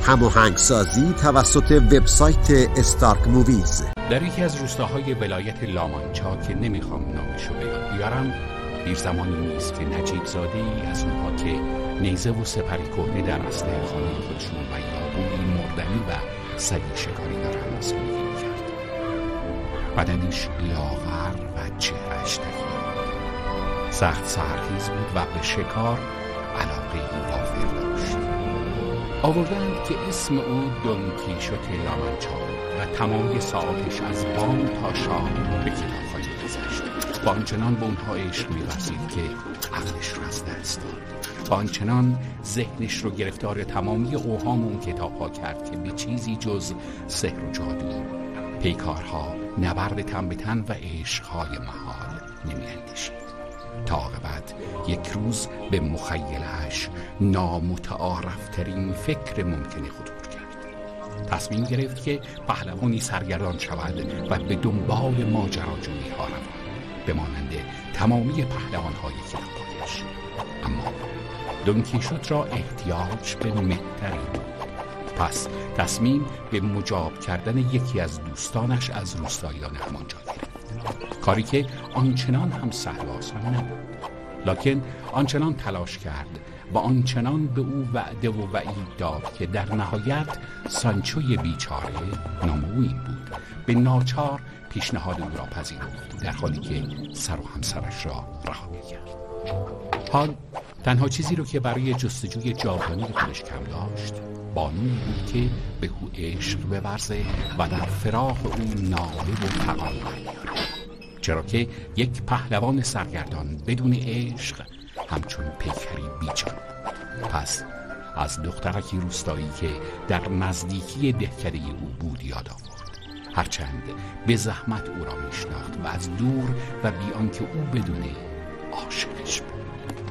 هماهنگسازی توسط وبسایت استارک موویز. در یکی از روستاهای ولایت لامانچا که نمیخوام نامشو به یاد بیارم، دیر زمانی نیست که نجیب زاده‌ای از اونها که نیزه و سپری کهنه در اسلحه خانه خودشون و یابویی مردنی و سگی شکاری دارن از زندگی میکرد. بدنش لاغر و چهرهش تکیه، سخت سحرخیز بود و به شکار علاقه‌ای وافر داشت. آوردند که اسم او دون کیشوت لامانچا و تمامی ساعاتش از بام تا شام به کتابخانه گذشت. با آنچنان به اونها عشق می‌ورزید که عقلش رو از دست داد. با آنچنان ذهنش رو گرفتار تمامی اوهام اون کتاب‌ها کرد که به چیزی جز سحر و جادو، پیکارها، نبرد تن به تن و عشق‌های محال نمی‌اندیشید. تا عاقبت یک روز به مخیله‌اش نامتعارف‌ترین فکر ممکنی خطور کرد. تصمیم گرفت که پهلوانی سرگردان شود و به دنبال ماجراجویی ها روان بمانند تمامی پهلوان‌های کتاب‌هایش. اما دون کیشوت را احتیاج به مهتری بود. پس تصمیم به مجاب کردن یکی از دوستانش از روستاییان همانجا گرفت. کاری که آنچنان هم سهل و آسان نبود، لکن آنچنان تلاش کرد و آنچنان به او وعده و وعید داد که در نهایت سانچوی بیچاره، نام او این بود، به ناچار پیشنهاد او را پذیرفت، در حالی که سر و همسرش را رها می‌کرد. حال تنها چیزی رو که برای جستجوی جاودانی خودش کم داشت بانویی بود که به او عشق بورزه و در فراق او ناله و فغان بیاره، چرا که یک پهلوان سرگردان بدون عشق همچون پیکری بیجان. پس از دخترکی روستایی که در نزدیکی دهکده او بود یاد آورد، هرچند به زحمت او را میشناخت و از دور و بی آنکه او بدونه عاشقش بود.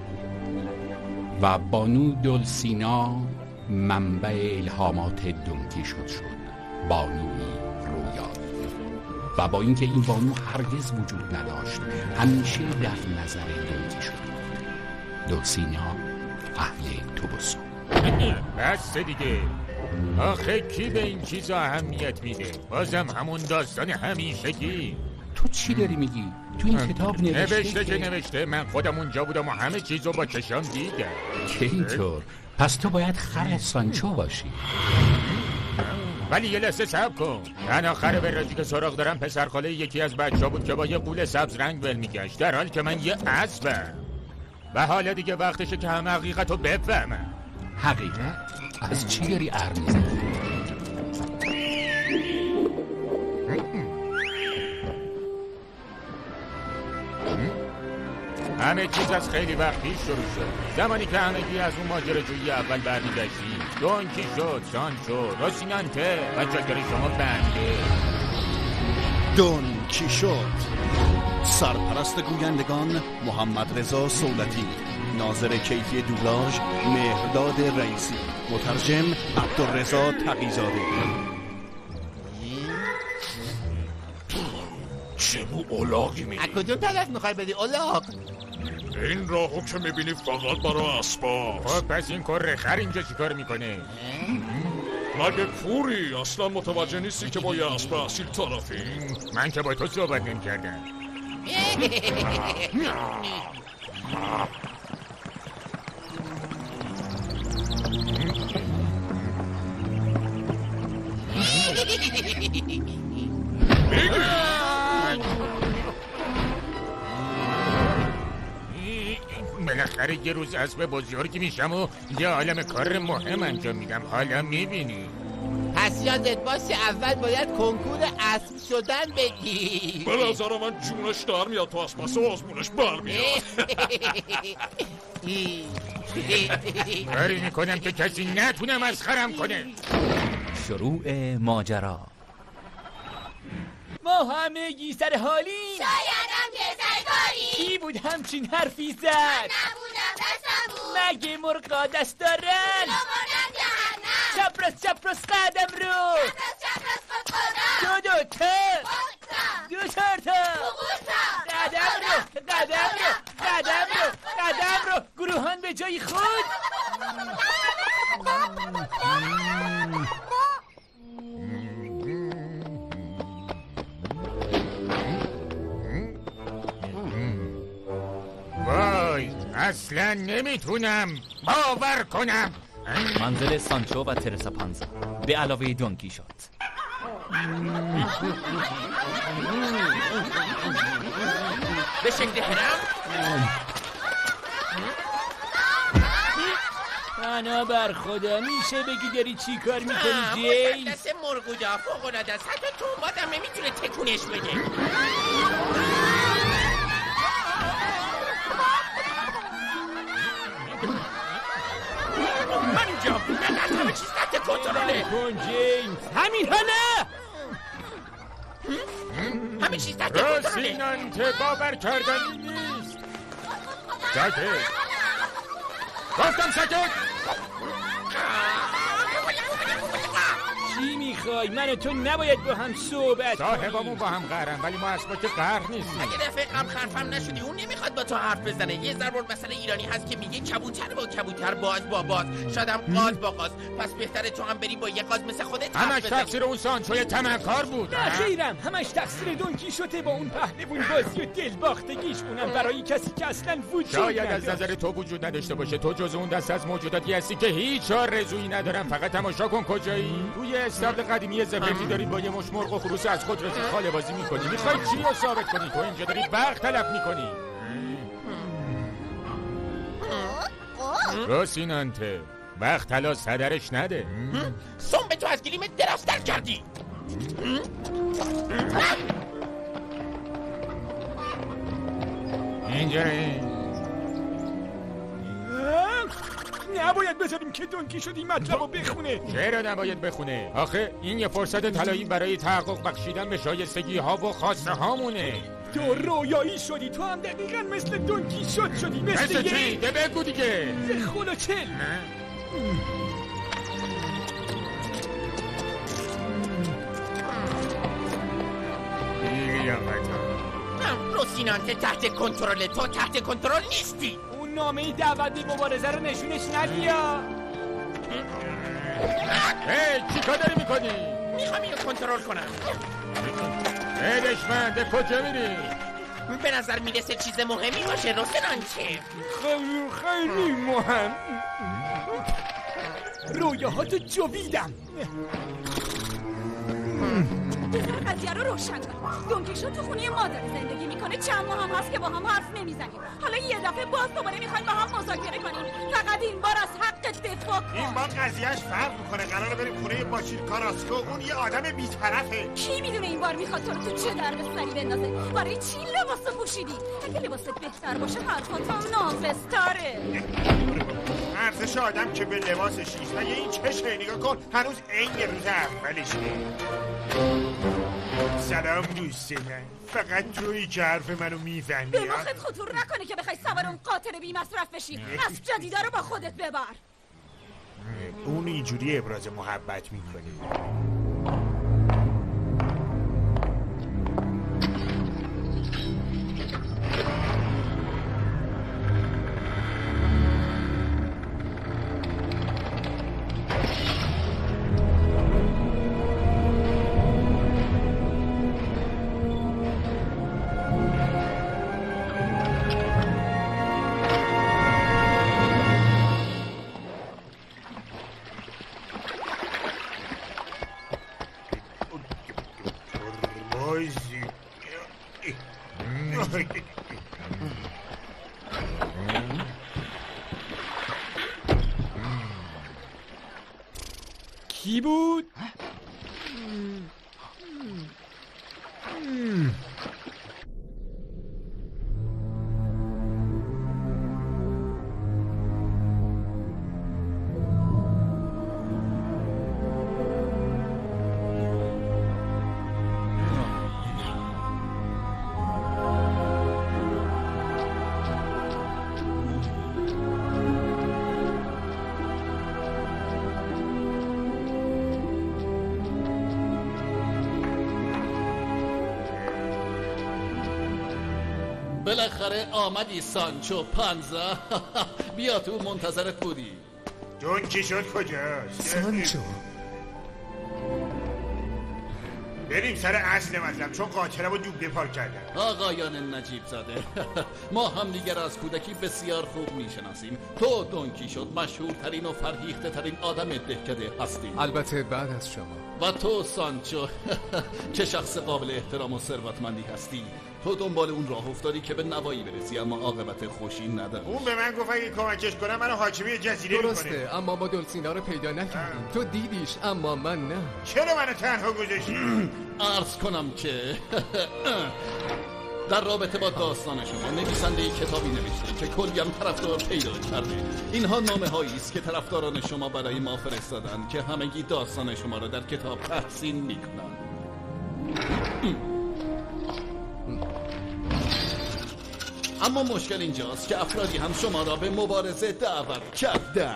و بانو دولسینا منبع الهامات دون کیشوت شد، بانوی رویایی. و با اینکه این بانو هرگز وجود نداشت، همیشه در نظر دون کیشوت بود. دولسینا اهل توبوسو. بس دیگه، آخه کی به این چیزا اهمیت میده؟ بازم همون داستان همیشگی. تو چی داری میگی؟ تو این کتاب نوشته که نوشته، من خودم اونجا بودم و همه چیزو با چشام دیدم. که اینطور؟ پس تو باید خر سانچو باشی. ولی یه لحظه صبر کن. من آخر برازی که سراغ دارم پسرخاله یکی از بچه‌ها بود که با یه قول سبز رنگ ول میگشت، در حالی که من یه اسبم. و حالا دیگه وقتشه که همه حقیقتو بفهمم. حقیقت؟ از چی داری ار میزنی؟ همه چیز از خیلی وقت پیش شروع شد، زمانی که همگی از اون ماجراجویی اول برمیگشتیم. دون کیشوت، سانچو، روسینانته و جاگری شما بنده. دون کیشوت، سرپرست گویندگان محمد رضا سولتی، ناظر کیفی دوبلاژ مهرداد رئیسی، مترجم عبدالرضا تقی‌زاده. چه بو اولاقی میگی؟ از کدوم طرف میخوای بدی اولاق؟ این راهو که میبینی فقط برای اسباب. خب پس این کره خر اینجا چیکار میکنه؟ مگه کوری؟ اصلا متوجه نیستی که با یه اسب اصیل طرفی؟ من که با تو صحبت نمی‌کردم. بالاخره یه روز اسب بزرگی میشم و یه عالم کار مهم انجام میدم. حالا میبینی. پس یادت باشه اول باید کنکور اسب شدن بگی. به نظر من جونش در میاد، تو از پس آزمونش برمیاد. کاری میکنم که کسی نتونه مسخرم کنه. شروع ماجرا. ما همگی سر حالی، شایدم که سرکاری. کی بود همچین حرفی زد؟ نبودم دستم بود. مگه مرغا دست دارن؟ بردم جهنم. چپرس قدم رو. چپرس خود خودم. دو قدم رو گروهان به جای خود. اصلا نمیتونم باور کنم. منزل سانچو و ترسا پانزا به علاوه دون کیشوت. به شکل هرم. انا بر خدا میشه بگی داری چی کار میکنی جیمز؟ دست مرغودا فوق‌العاده است. حتی تو آدم نمیتونه تکونش بده. من اینجا نه همه چیز تحت کنترله. کن جیمز همین حالا. همه چیز تحت کنترله. روسینانته باور کردنی نیست. ساکت. گفتم ساکت. چی میخوای؟ من و تو نباید با هم صحبت صاحبامون با هم قهرن ولی ما اصلا که قهر نیستیم. اگه دفعه قبل خرفم نشدی اون نمیخواد با تو حرف بزنه. یه ضرب مثل ایرانی هست که میگه کبوتر با کبوتر باز با باز شاید هم قاز با قاز. پس بهتره تو هم بری با یه قاز مثل خودت همش تقصیر اون سانچوی تمکار بود. نخیرم همش تقصیر دون کیشوته با اون پهلوون بازی و دلباختگیش. اونم برای کسی که اصلا وجود شاید نداشت. از نظر تو وجود نداشته باشه. تو جز اون دست از موجوداتی هستی که هیچ آرزویی ندارن. فقط تماشا کن کجایی. توی استبل قدیمی زفتی داری با یه مش مرغ و خروس از خود رسید خاله بازی میکنی. میخوای چی رو ثابت کنی؟ تو اینجا داری وقت تلف میکنی. روسینانته وقت تلا صدرش نده. سنبه تو از گلیمت دراستر کردی. اینجا نباید بذاریم که دون کیشوت این مطلب رو بخونه. چرا نباید بخونه؟ آخه این یه فرصت طلایی برای تحقق بخشیدن به شایستگی ها و خواسته هامونه. تو رویایی شدی. تو هم دقیقا مثل دون کیشوت شدی. مثل چی؟ ده بگو دیگه. خدا چل. روسینانته تحت کنترل. تو تحت کنترل نیستی. اون نامه دعوت مبارزه رو نشونش ندیا. چی کار داری میکنی؟ میخوام اینو کنترل کنم. دشمن کجا میری؟ به نظر میرسه چیز مهمی باشه روسینانته. خیلی مهم. رویاهاتو جویدم. بذار قضیه رو روشن کنم. دون کیشوت تو خونه مادر زندگی میکنه. چند ماه هم هست که با هم حرف نمیزنیم. حالا یه دفعه باز دوباره میخوایم با هم مذاکره کنیم. فقط این بار از حق دفاع کن. این بار قضیهش فرق میکنه. قراره بریم خونه باچیل کاراسکو. اون یه آدم بی‌طرفه. کی میدونه این بار میخواد تو رو تو چه درد سری بندازه؟ برای چی لباسو پوشیدی؟ اگه لباست بهتر باشه حرفات هم ناقص‌تره. ارزش آدم که به لباسش نیست. و این چشه نگاه کن هنوز عین روز اولشه. سلام دوست من. فقط تویی که حرف منو میفهمی. به مخت خطور نکنه که بخوای سوار اون قاطر بی مصرف بشی. اسب جدیدا رو با خودت ببر. اون اینجوری ابراز محبت میکنه. کی بود؟ بالاخره آمدی سانچو پانزا. بیا تو منتظرت بودی. دون کیشوت کجاست؟ سانچو بریم سر اصل مطلب، چون قاطرم رو دوبله پارک کردم. آقایان نجیب زاده ما هم دیگر از کودکی بسیار خوب میشناسیم. تو دون کیشوت مشهورترین و فرهیخته ترین آدم دهکده هستی، البته بعد از شما. و تو سانچو چه شخص قابل احترام و ثروتمندی هستی. تو دنبال اون راه افتادی که به نوایی برسی، اما عاقبت خوشی نداشت. اون به من گفت اگه کمکش کنم منو حاکمی جزیره میکنه. درسته، اما ما دلسینا رو پیدا نکردیم. تو دیدیش اما من نه. چرا منو تنها گذاشتی؟ عرض کنم که در رابطه با داستان شما نویسنده کتابی نوشته که کلی هم طرفدار پیدا کرده. اینها نامه هایی است که طرفداران شما برای ما فرستادن که همگی داستان شما را در کتاب تحسین میکنن. اما مشکل اینجاست که افرادی هم شما را به مبارزه دعوت کردن.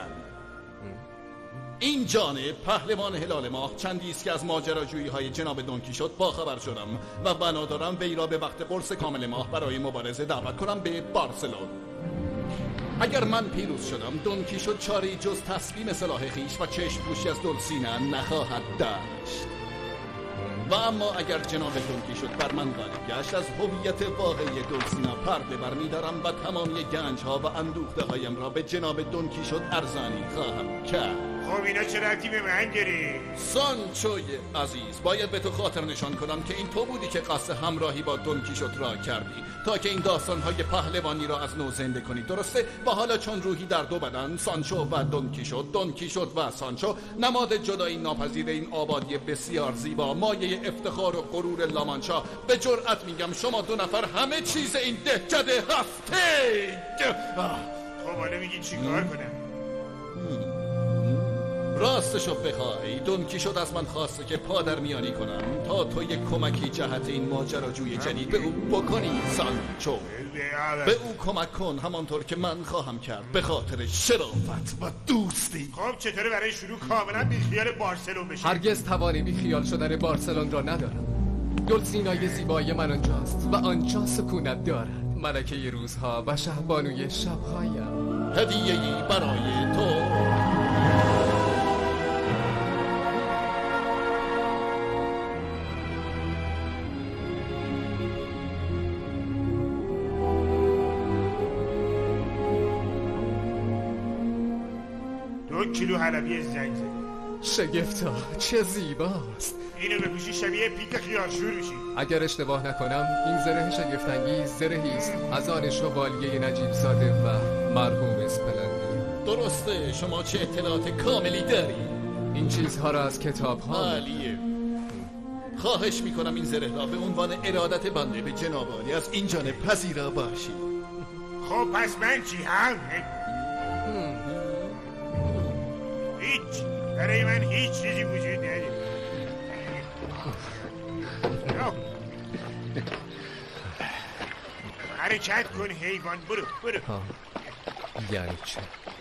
این جانب پهلوان هلال ماه چندی است که از ماجراجویی های جناب دون کیشوت باخبر شدم و بنا دارم وی را به وقت قرص کامل ماه برای مبارزه دعوت کنم به بارسلون. اگر من پیروز شدم، دون کیشوت چاره‌ای جز تسلیم سلاح خویش و چشم پوشی از دلسینا نخواهد داشت. و اما اگر جناب دون کیشوت بر من غالب گشت، از هویت واقعی دلسینا پرده برمی‌دارم و تمامی گنج‌ها و اندوخته هایم را به جناب دون کیشوت ارزانی خواهم کرد. خب اینا چه ربطی به من داری؟ سانچوی عزیز، باید به تو خاطر نشان کنم که این تو بودی که قصد همراهی با دون کیشوت را کردی تا که این داستان‌های پهلوانی را از نو زنده کنی، درسته؟ و حالا چون روحی در دو بدن، سانچو و دون کیشوت و سانچو، نماد جدایی ناپذیر این آبادی بسیار زیبا، مایه افتخار و غرور لامانچا، به جرأت میگم شما دو نفر همه چیز این دهکده هستید. خب حالا میگی چی کار کنم؟ راستشو بخوای، دون کیشوت از من خواسته که پادر میانی کنم تا تو یک کمکی جهت این ماجراجوی جدید به او بکنی سانچو. به او کمک کن همانطور که من خواهم کرد، به خاطر شرافت و دوستی. خب چطوره برای شروع کاملا بیخیال بارسلون بشی؟ هرگز توانی بیخیال شدن بارسلون را ندارم. دلسینای زیبای من آنجاست و آنجا سکونت دارد. ملکه روزها و شهبانوی شبهایم. هدیه‌ای برای تو. کیلو حلبی زنگ زده. شگفتا، چه زیباست. اینو بپوشی شبیه پیک خیارشور میشی. اگر اشتباه نکنم این زره شگفت‌انگیز زرهی است از آن شوالیه نجیب زاده و مرحوم اسپلندی. درسته، شما چه اطلاعات کاملی داری؟ این چیزها را از کتاب‌ها. عالیه. خواهش میکنم این زره را به عنوان ارادت بنده به جناب عالی از این جانب پذیرا باشی. خب پس من چی هم؟ هیچ، برای من هیچ چیزی وجود نداره. حرکت کن حیوان، برو. یعنی چه؟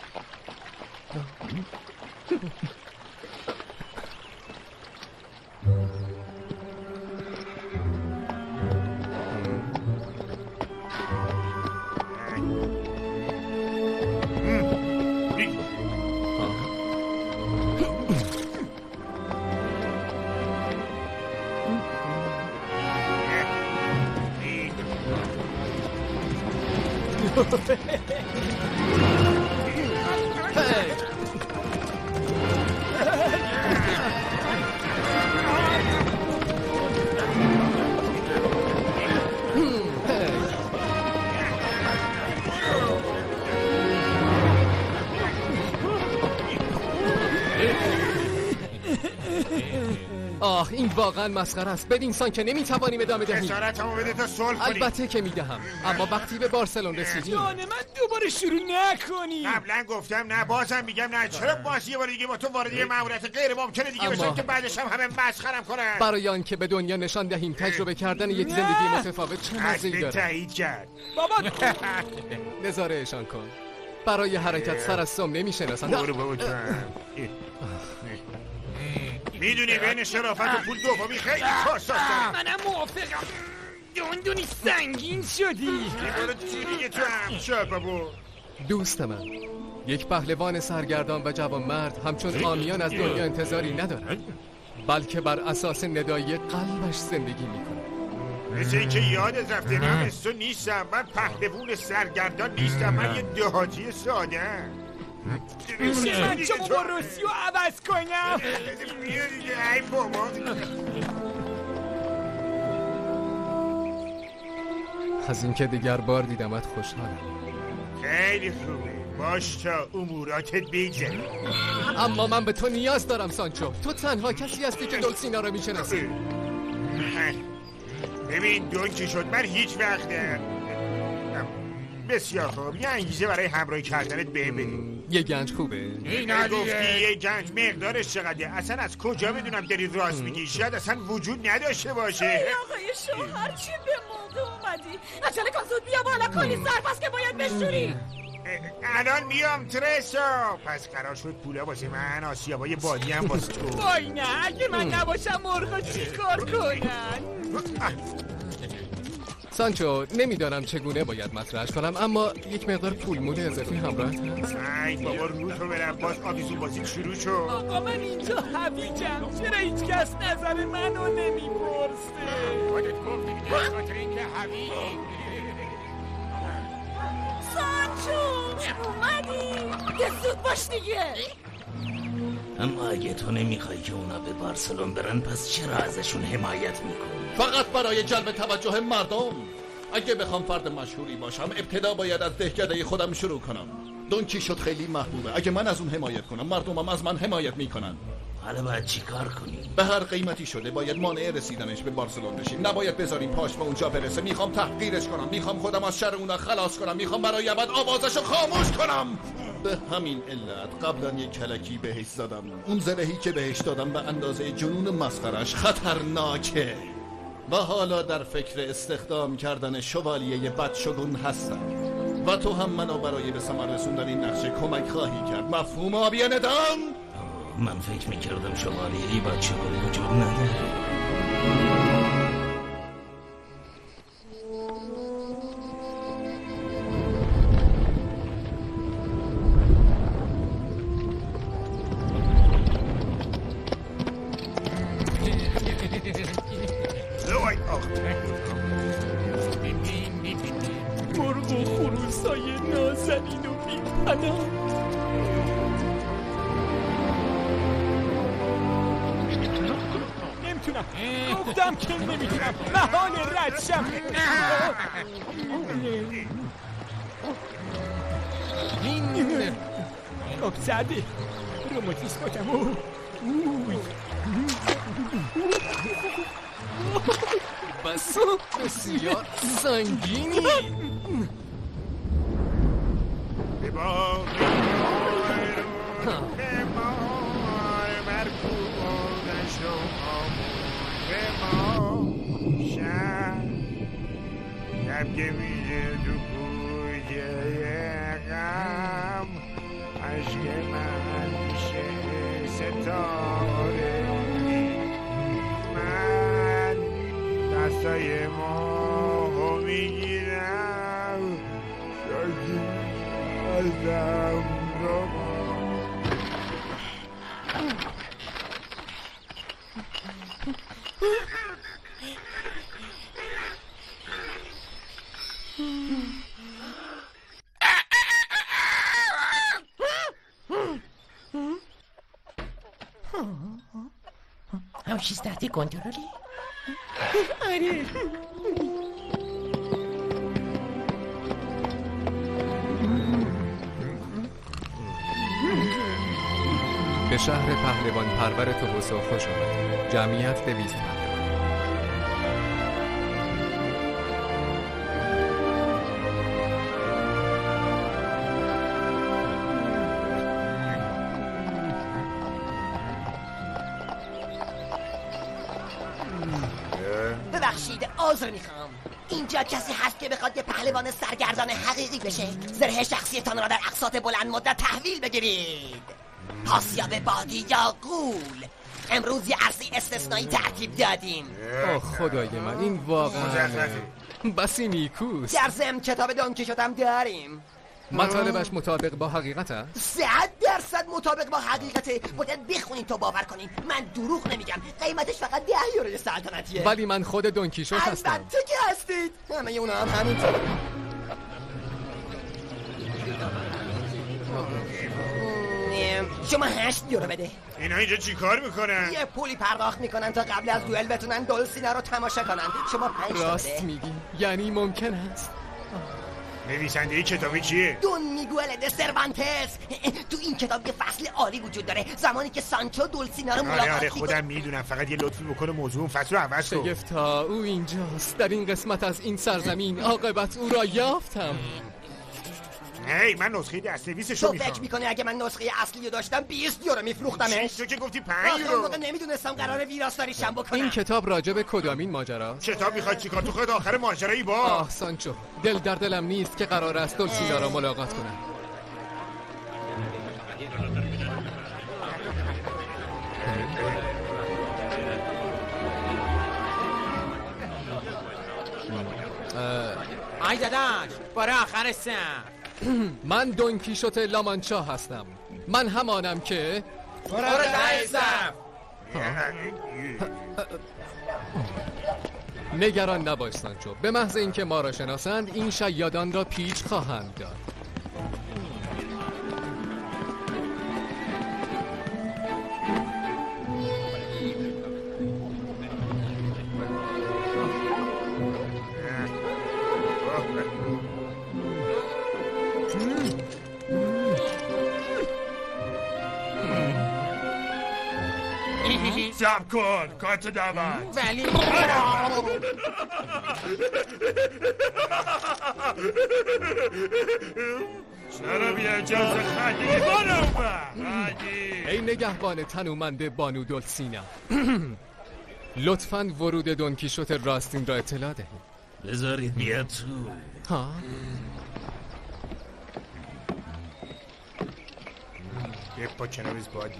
این واقعا مسخره است. بدین سان که نمیتوانیم ادامه دهیم. جسارتمو بده تا صلح کنیم. البته که میدهم، اما وقتی به بارسلون رسیدیم. جان من دوباره شروع نکنی. قبلا گفتم نه، بازم میگم نه. چرا بازی یه بار دیگه با تو وارد یه ماموریت غیر ممکنه دیگه بشم که بعدش هم همه مسخرم کنن؟ برای آنکه به دنیا نشان دهیم تجربه کردن یک زندگی متفاوت چه مزه‌ای داره. تایید کرد. بابا نظارهشان کن. برای حرکت سر از سم نمیشناسن. برو بابا تو. میدونی بین شرافت و پول دومی خیلی کاساست. منم موافقم. دونی سنگین شدی. برو چی دیگه تو هم شد بابا. دوست من، یک پهلوان سرگردان و جوانمرد همچون آمیان از دنیا انتظاری ندارد. بلکه بر اساس ندای قلبش زندگی میکنه. مثل اینکه یادت رفته من تو نیستم. من پهلوون سرگردان نیستم. من یه دهاتی ساده من چمو با روسیو عوض کنم. ای بابا از اینکه دیگر بار دیدمت خوشحالم. خیلی خوبه. باش تا اموراتت بگذره. اما من به تو نیاز دارم سانچو. تو تنها کسی هستی که دولسینا رو میشناسی. ببین دون کی شد من هیچ وقت بسیار خوب یه انگیزه برای همراهی کردنت بده. یه گنج خوبه. این گفتی یه گنج مقدارش چقدره؟ اصلا از کجا بدونم داری راست میگی؟ شاید اصلا وجود نداشته باشه. ای آقای شوهر چی به موقع اومدی؟ عجله کن زود بیا بالا کلی سرپس که باید بشوری. الان میام ترسا. پس قرار شد پولا واسه من آسیابای بادی هم واسه تو. وای نه اگه من نباشم مرغا چی کار کنن؟ سانچو نمیدانم چگونه باید مطرحش کنم اما یک مقدار پول مول اضافی همراهت هست. ای بابا روتو برم باز آویزون بازی شروع شد. آقا من اینجا حویجم. چرا هیچ کس نظر منو نمیپرسه؟ خودت گفتی دیگه خاطر اینکه حویجی. سانچو اومدی؟ یه زود باش دیگه. اما اگه تو نمیخوای که اونا به بارسلون برن پس چرا ازشون حمایت میکنی؟ فقط برای جلب توجه مردم. اگه بخوام فرد مشهوری باشم ابتدا باید از دهکده خودم شروع کنم. دون کیشوت خیلی محبوبه. اگه من از اون حمایت کنم مردمم از من حمایت میکنن. حالا باید چی کار کنی؟ به هر قیمتی شده باید مانع رسیدنش به بارسلون بشیم. نباید بذاریم پاش به اونجا برسه. میخوام تحقیرش کنم. میخوام خودم از شر اونا خلاص کنم. میخوام برای ابد آوازشو خاموش کنم. به همین علت قبلا یک کلکی بهش زدم. اون زرهی که بهش دادم به اندازه جنون مسخرش خطرناکه و حالا در فکر استخدام کردن شوالیه بدشگون هستم و تو هم منو برای به ثمر رسوندن این نقشه کمک خواهی کرد. مفهوم آبی ندام؟ من فکر میکردم شوالیه‌ای بدشگون وجود نداره. مرغ و خروسای نازنین و بی‌پناه. نمیتونم. گفتم که نمیتونم. محال رد شم. آب زده. روماتیسماتمو. بس بسیار سنگینی. شب که میشه تو کوچه غم عشق من میشه ستاره. من دستای ماهو میگیرم شاکی ازم رو How she's starting controlling? آره. به شهر پهلوان پرور توبوسو خوش آمد. جمعیت 200 پهلوان. ببخشید عذر میخوام. اینجا کسی هست که بخواد یه پهلوان سرگردان حقیقی بشه؟ زره شخصیتان را در اقساط بلند مدت تحویل بگیرید. پاسیاب بادی یا غول. امروز یه عرضی استثنایی ترتیب دادیم. آه خدای من این واقعا بسی نیکوست. در ضمن کتاب دون کیشوت هم داریم. مطالبش مطابق با حقیقت است؟ 100% مطابق با حقیقته. باید بخونین تا باور کنین. من دروغ نمیگم. قیمتش فقط 10 یورو سلطنتیه. ولی من خود دونکیشوت هستم. البته که هستید. همه اونا هم همینطور. شما 8 یورو بده. اینا اینجا چی کار میکنن؟ یه پولی پرداخت میکنن تا قبل از دوئل بتونن دولسینا رو تماشا کنن. شما 5 تا بده. راست میگی؟ یعنی ممکن است؟ نویسنده این کتابی کیه؟ دون میگوئل د سروانتس. تو این کتاب یه فصل عالی وجود داره. زمانی که سانچو دولسینا رو ملاقات آره خودم میدونم. فقط یه لطفی بکنه موضوع فصل رو عوض کن. شگفتا او اینجاست. در این قسمت از این سرزمین عاقبت او را یافتم. هی من نسخه دست‌نویسشو میخوام. تو فکر میکنی اگه من نسخه اصلی رو داشتم 20 یورو میفروختمش؟ تو که گفتی 5 یورو. اون موقع نمیدونستم قراره ویراستاریشم بکنم. این کتاب راجع به کدامین ماجراست؟ کتاب میخواد چیکار؟ تو خود آخر ماجرایی با آه سانچو، دل در دلم نیست که قرار است دولسینا را ملاقات کنم. آی داداش برای آخر سم. من دونکیشوت لامانچا هستم. من همانم که برای ته صف. نگران نباش سانچو. به محض اینکه ما را شناسند این شیادان را پیچ خواهند داد. سب کن کارت دعوت. ولی چرا بیا اجازه خدی بانو ای نگهبان تنومند بانو دولسینا، لطفاً ورود دونکیشوت راستین را اطلاع دهید. بذارید بیاد تو. ها؟ یه پاکناویز بادیه.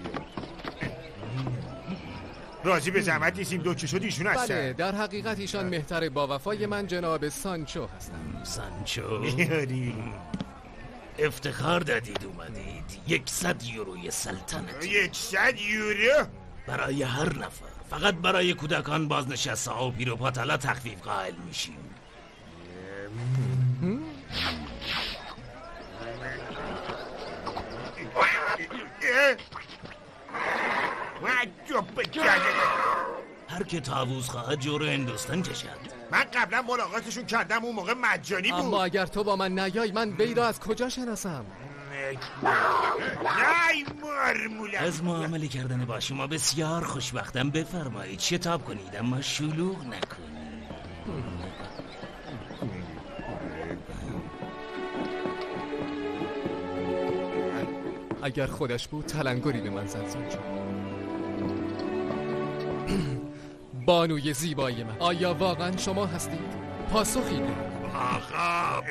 راضی به زحمت نیستیم دونکیشوت ایشون هستن. بله در حقیقت ایشان مهتر با وفای من جناب سانچو هستم. سانچو افتخار دادید اومدید. 100 یوروی سلطنتی. 100 یورو؟ برای هر نفر. فقط برای کودکان بازنشسته ها و پیر و پاتلا تخفیف قائل میشیم. هر که تاووز خواهد جورو هندوستان کشد. من قبلا ملاقاتشون کردم اون موقع مجانی بود. اما اگر تو با من نیای من وی را از کجا شناسم؟ نه مرموله. از معامله کردن با شما بسیار خوشبختم. بفرمایید شتاب کنید اما شلوغ نکنید. اگر خودش بود تلنگری به من زد سانچو. بانوی زیبای من، آیا واقعا شما هستید؟ پاسخی ده. آخا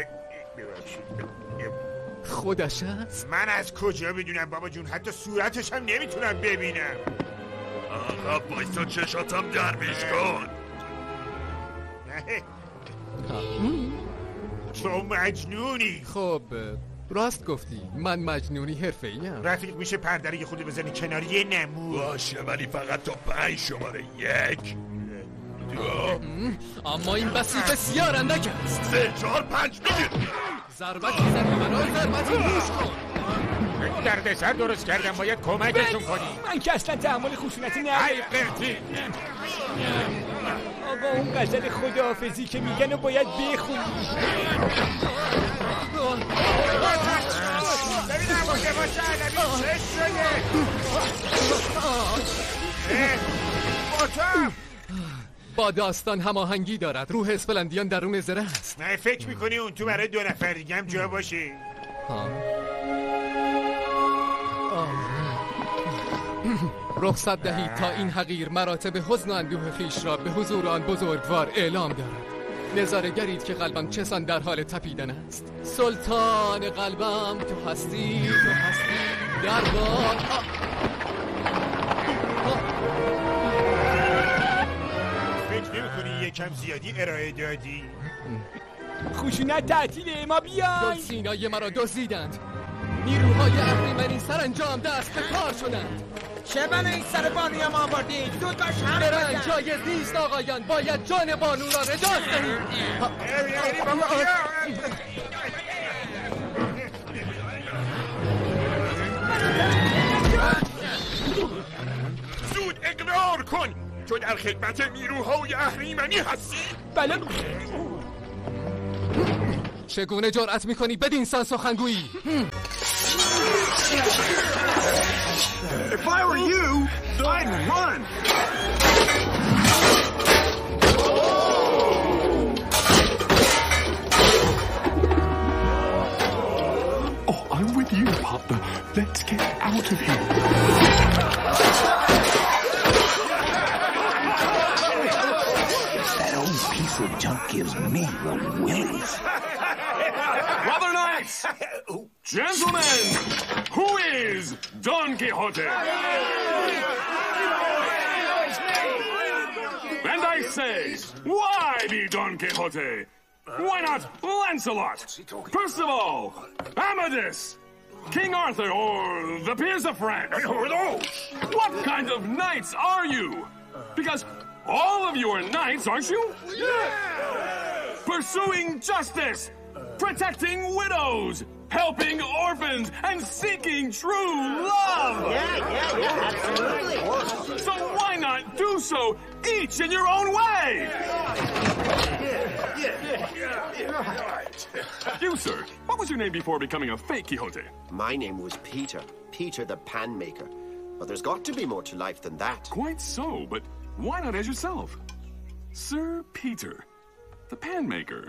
خودش است؟ من از کجا بدونم بابا جون؟ حتی صورتش هم نمیتونم ببینم. آقا بایستا چشاتم درمیش کن. تو مجنونی. خب راست گفتی من مجنونی حرفه‌ای ام. رفیق میشه پرده رو یه خورده بزنی کنار یه نمو. باشه ولی فقط تا 5 شماره 1 2 اما این بسی بسیار اندک است. 3 4 5 بگیر. ضربت میزنی منو ضربت روش کن. دردسر درست کردم باید کمکتون کنی. من که اصلا تحمل خشونتی ندارم. ای قرتی آقا اون غزل خداحافظی که میگن و باید بخونی. ببینم باشه باشه علمی چه شده؟ با داستان هماهنگی دارد. روح اسپلندیان درون زره است. نه فکر میکنی اون تو برای 2 نفر دیگه هم جا باشه؟ رخصت دهید تا این حقیر مراتب حزن و اندوه خیش را به حضور آن بزرگوار اعلام دارد. نظاره گرید که قلبم چسان در حال تپیدن است. سلطان قلبم تو هستی در بار. فکر نمی کنی یکم زیادی ارائه دادی؟ خشونت تعطیله، ما بیاین. سینای مرا دزدیدند. نیروهای اهریمنی سرانجام دست به کار شدند. چه بلایی سر بانوی ما آوردید؟ زود باش حرف برنج جایز نیست آقایان، باید جان بانو را رجاست دهیم. زود اقرار کن، تو در خدمت نیروهای اهریمنی هستی؟ بله. چگونه جرأت میکنی بدین سان سخنگویی؟ If I were you, I'd run. Oh, I'm with you, partner. Let's get out of here. That old piece of junk gives me the willies. Rather nice. Gentlemen, who is Don Quixote? And I say, why be Don Quixote? Why not Lancelot? Percival, Amadis, King Arthur, or the peers of France? And who are those? What kind of knights are you? Because all of you are knights, aren't you? Yeah! Pursuing justice, protecting widows, helping orphans, and seeking true love! Yeah, absolutely. So why not do so each in your own way? You, sir, what was your name before becoming a fake Quixote? My name was Peter. Peter the Pan Maker. But there's got to be more to life than that. Quite so, but why not as yourself? Sir Peter, the Pan Maker.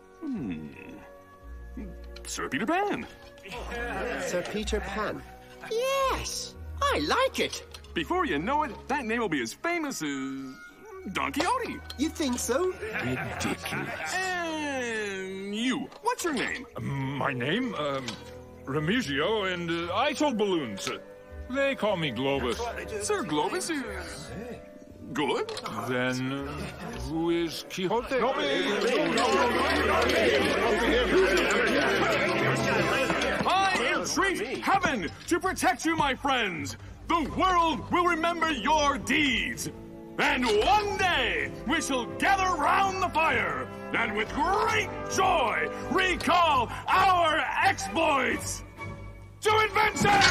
Sir Peter Pan. Sir Peter Pan. Yes, I like it. Before you know it, that name will be as famous as Don Quixote. You think so? Ridiculous. And you, what's your name? My name? Remigio, and I told balloons. They call me Globus. Sir Globus is good. Then who is Quixote? I entreat heaven to protect you, my friends. The world will remember your deeds. And one day we shall gather round the fire and with great joy recall our exploits to adventure!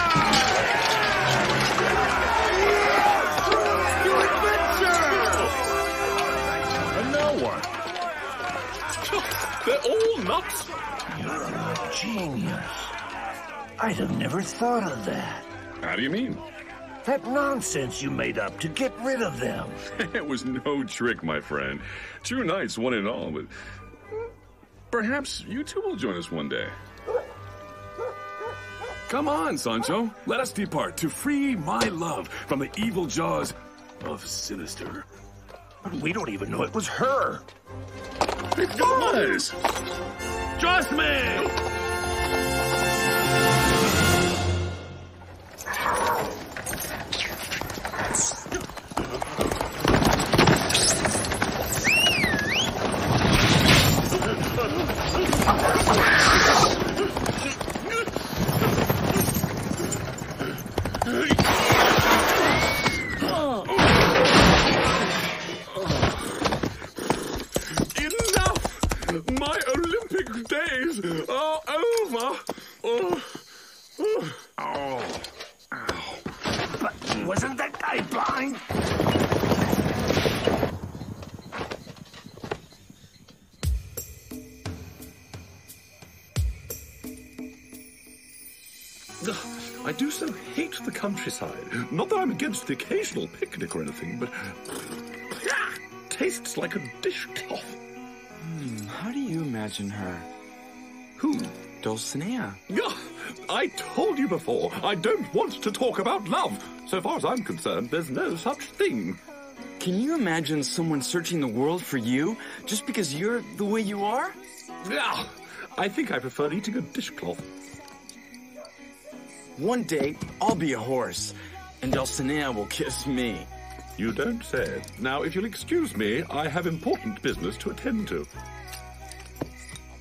To adventure! And now what? They're all nuts. You're a genius. I'd have never thought of that. How do you mean? That nonsense you made up to get rid of them. It was no trick, my friend. 2 knights, one in all, but perhaps you two will join us one day. Come on, Sancho. Let us depart to free my love from the evil jaws of Sinister. We don't even know it was her. It was! Trust me! Enough! My Olympic days are over. But wasn't that guy blind? I do so hate the countryside. Not that I'm against the occasional picnic or anything, but tastes like a dishcloth. How do you imagine her? Who? Dulcinea? I told you before, I don't want to talk about love. So far as I'm concerned, there's no such thing. Can you imagine someone searching the world for you just because you're the way you are? I think I prefer eating a dishcloth. One day, I'll be a horse, and Dulcinea will kiss me. You don't say. Now, if you'll excuse me, I have important business to attend to.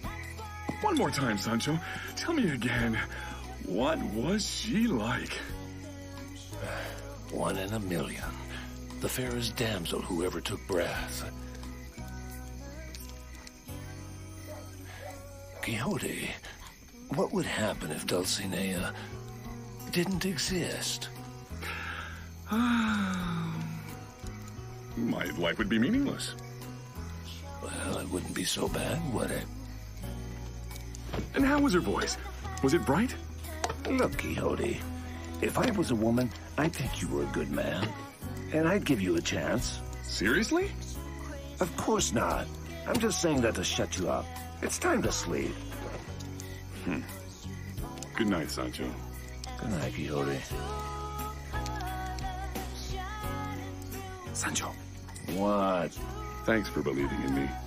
One more time, Sancho. Tell me again, what was she like? One in a million. The fairest damsel who ever took breath. Quixote, what would happen if Dulcinea didn't exist? My life would be meaningless. Well, it wouldn't be so bad, would it? And how was her voice? Was it bright? Look, Quixote, if I was a woman, I'd think you were a good man. And I'd give you a chance. Seriously? Of course not. I'm just saying that to shut you up. It's time to sleep. Good night, Sancho. Good night, Quixote. Sancho. What? Thanks for believing in me.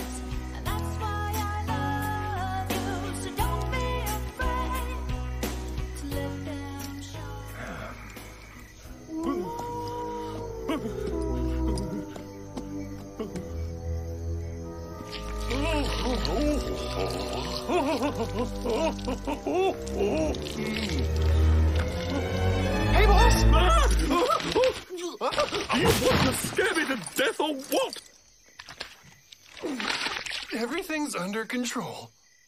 Hey, boss! You want to scare me to death or what? Everything's under control.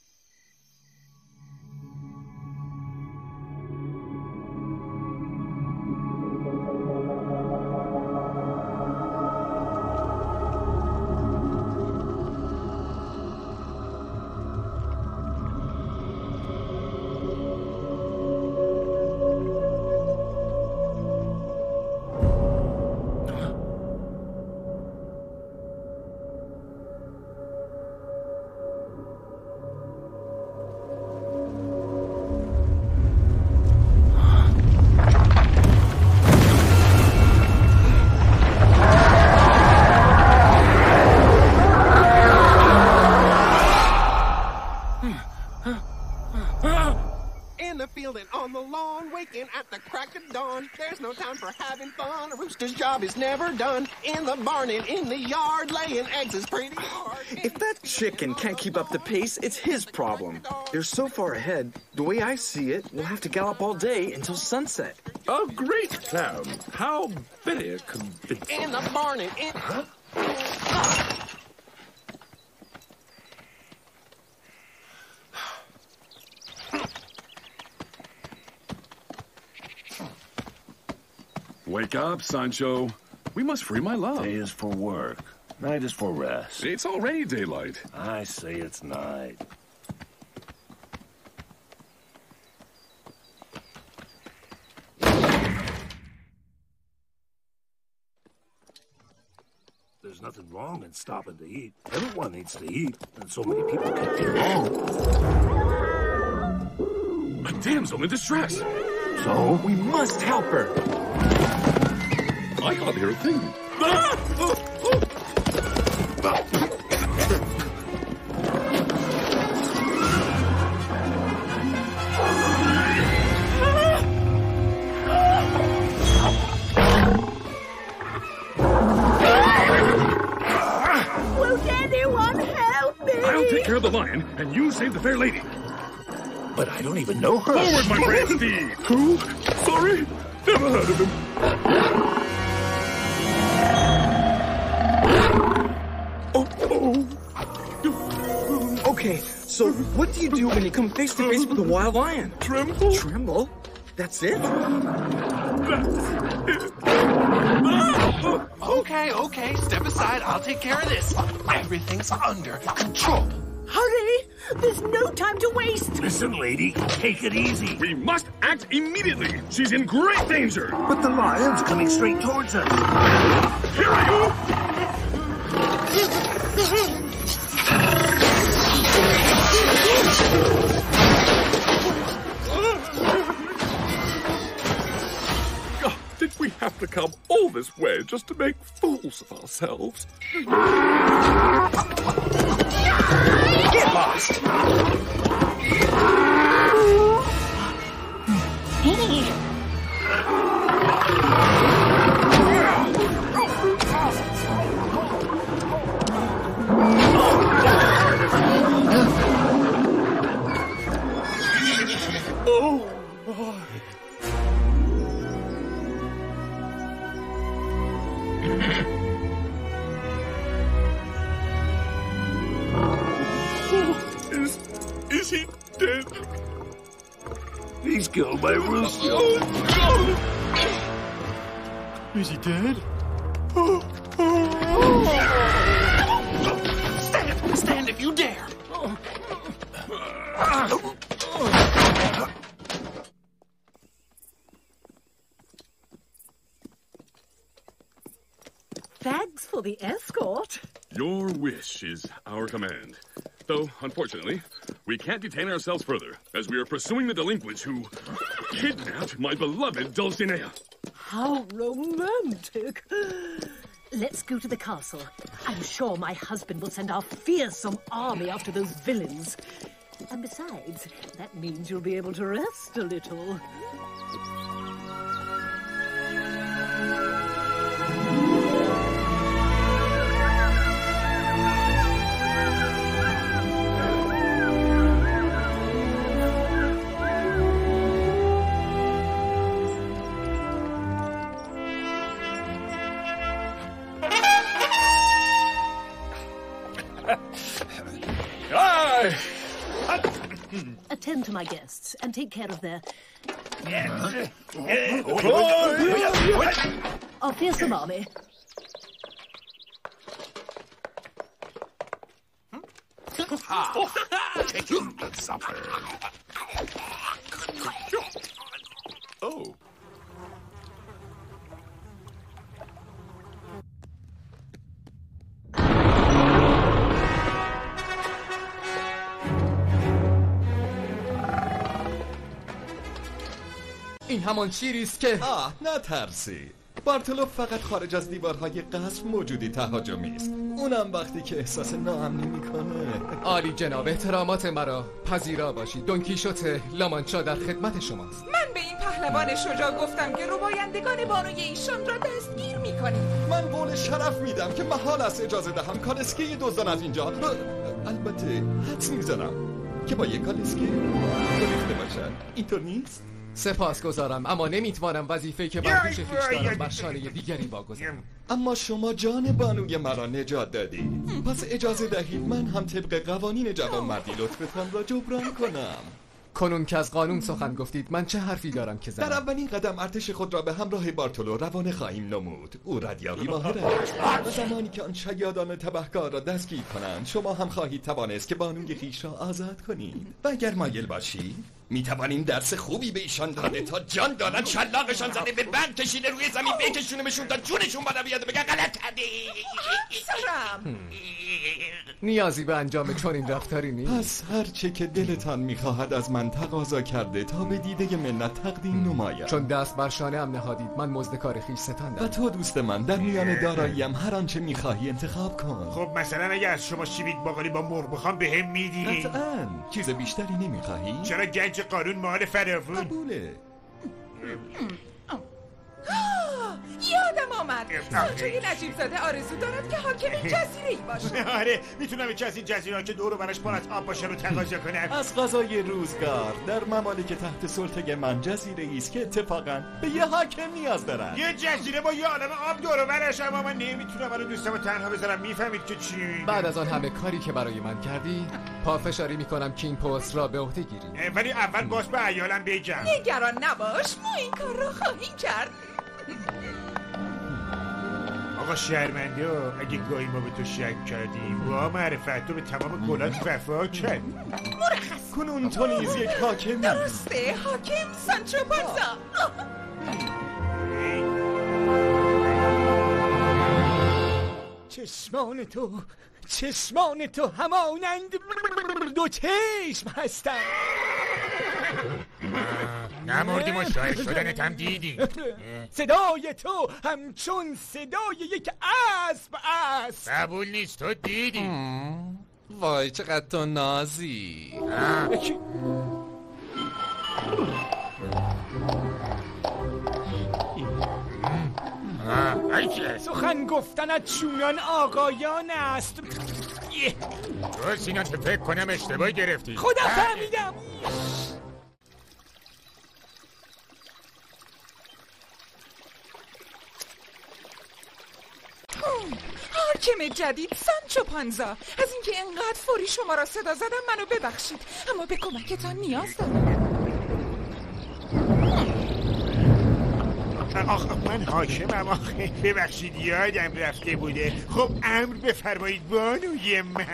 At the crack of dawn, there's no time for having fun. A rooster's job is never done. In the barn and in the yard, laying eggs is pretty hard. If that chicken can't keep up the pace, it's his problem. They're so far ahead, the way I see it, we'll have to gallop all day until sunset. A great plan. How very convincing. In the barn and in... Wake up, Sancho. We must free my love. Day is for work. Night is for rest. It's already daylight. I say it's night. There's nothing wrong in stopping to eat. Everyone needs to eat, and so many people can't get along. A damsel in distress. So? We must help her. I can't hear a thing. Will anyone help me? I'll take care of the lion, and you save the fair lady. But I don't even know her. Forward, my brave steed! Who? Sorry? Never heard of him. Okay, so what do you do when you come face to face with a wild lion? Tremble. Tremble? That's it? Okay, step aside. I'll take care of this. Everything's under control. Hurry! There's no time to waste! Listen, lady, take it easy. We must act immediately. She's in great danger. But the lion's coming straight towards us. Here I go! God, did we have to come all this way just to make fools of ourselves? Get lost! He's killed my rooster. Is he dead? Stand if you dare! Thanks for the escort. Your wish is our command. Though, unfortunately, we can't detain ourselves further, as we are pursuing the delinquents who kidnapped my beloved Dulcinea. How romantic. Let's go to the castle. I'm sure my husband will send our fearsome army after those villains. And besides, that means you'll be able to rest a little. Attend to my guests and take care of their... our fearsome army. Taking the supper. Oh. این همان شیریست که نترسی. بارتولو فقط خارج از دیوارهای قصر موجودی تهاجمی است. اونم وقتی که احساس ناامنی میکنه. عالی جناب، احترامات مرا پذیرا باشید. دونکیشوت لامانچا در خدمت شماست. من به این پهلوان شجاع گفتم که ربایندگان بانوی ایشان را دستگیر میکنیم. من قول شرف میدم که محال است اجازه دهم کالسکی دزدان از اینجا. البته حدس میزنم که با یک کالسکی گریخته باشن. اینطور نیست؟ سپاسگزارم، اما نمیتوانم وظیفه‌ای که بر دوش خویش دارم بر شانه دیگری واگذارم. اما شما جان بانوی مرا نجات دادید، پس اجازه دهید من هم طبق قوانین جوانمردی لطفتان را جبران کنم. کنون که از قانون سخن گفتید، من چه حرفی دارم که زنم؟ در اولین قدم ارتش خود را به همراه بارتولو روانه خواهیم نمود. او ردیابی ماهر است و زمانی که آن شیادان تبهکار را دستگیر کنند، شما هم خواهید توانست که بانوی خویش را آزاد کنید. و اگر مایل باشید میتوانیم درس خوبی به ایشان داده تا جان دارن شلاقشان زده به بند کشیده روی زمین بکشونمشون تا جونشون بالا بیاد بگن غلط کردی. نیازی به انجام چنین رفتاری نیست. پس هر چه که دلتان میخواهد از من تقاضا کرده تا به دیده منت تقدیم نمایم. چون دست بر شانه ام نهادید، من مزد کار خویش ستاندم. و تو دوست من در میان داراییم هر آنچه میخواهی انتخاب کن. خب مثلا اگه از شما شیوید باقالی با مرغ بخوام به هم میدی؟ قطعاً. چیز بیشتری نمیخواهی؟ چرا گنج قانون مال فراوون؟ قبوله. یادم آمد سانچوی نجیب زاده آرزو دارد که حاکم این جزیره ای باشه. آره میتونم یک از این جزیره ها که دور و برش پر از آب باشه رو تقاضا کنم. از قضای روزگار در ممالک تحت سلطه من جزیره ای است که اتفاقا به یه حاکم نیاز دارن. یه جزیره با یه عالم آب دور و برش، اما من نمیتونم برای دوستمو تنها بذارم. میفهمید که چی؟ بعد از آن همه کاری که برای من کردی، پافشاری میکنم که این پست را به عهده گیری. ولی اول باز به عیالم بگم. نگران نباش، ما این کار را خواهیم کرد. آقا شهرمنده ها، اگه گاهی ما به تو شک کردیم با معرفت تو به تمام کلات وفا کرد. مرخص کنون تو نیز یک حاکمی. درسته، حاکم سانچو پانزا. چشمان تو همانند دو چشم هستند. نمردی مشاهد شدنت هم دیدی. صدای تو همچون صدای یک اسب است. قبول نیست، تو دیدی. وای چقدر تو نازی. سخن گفتنت چونان آقایان است. تو سینا که فکر کنم اشتباه گرفتی. خودم فهمیدم. حاکم جدید سانچو پانزا، از اینکه انقدر فوری شما را صدا زدم منو ببخشید، اما به کمکتان نیاز دارم. آخ من حاکمم آخه ببخشید یادم رفته بوده. خب امر بفرمایید بانوی من.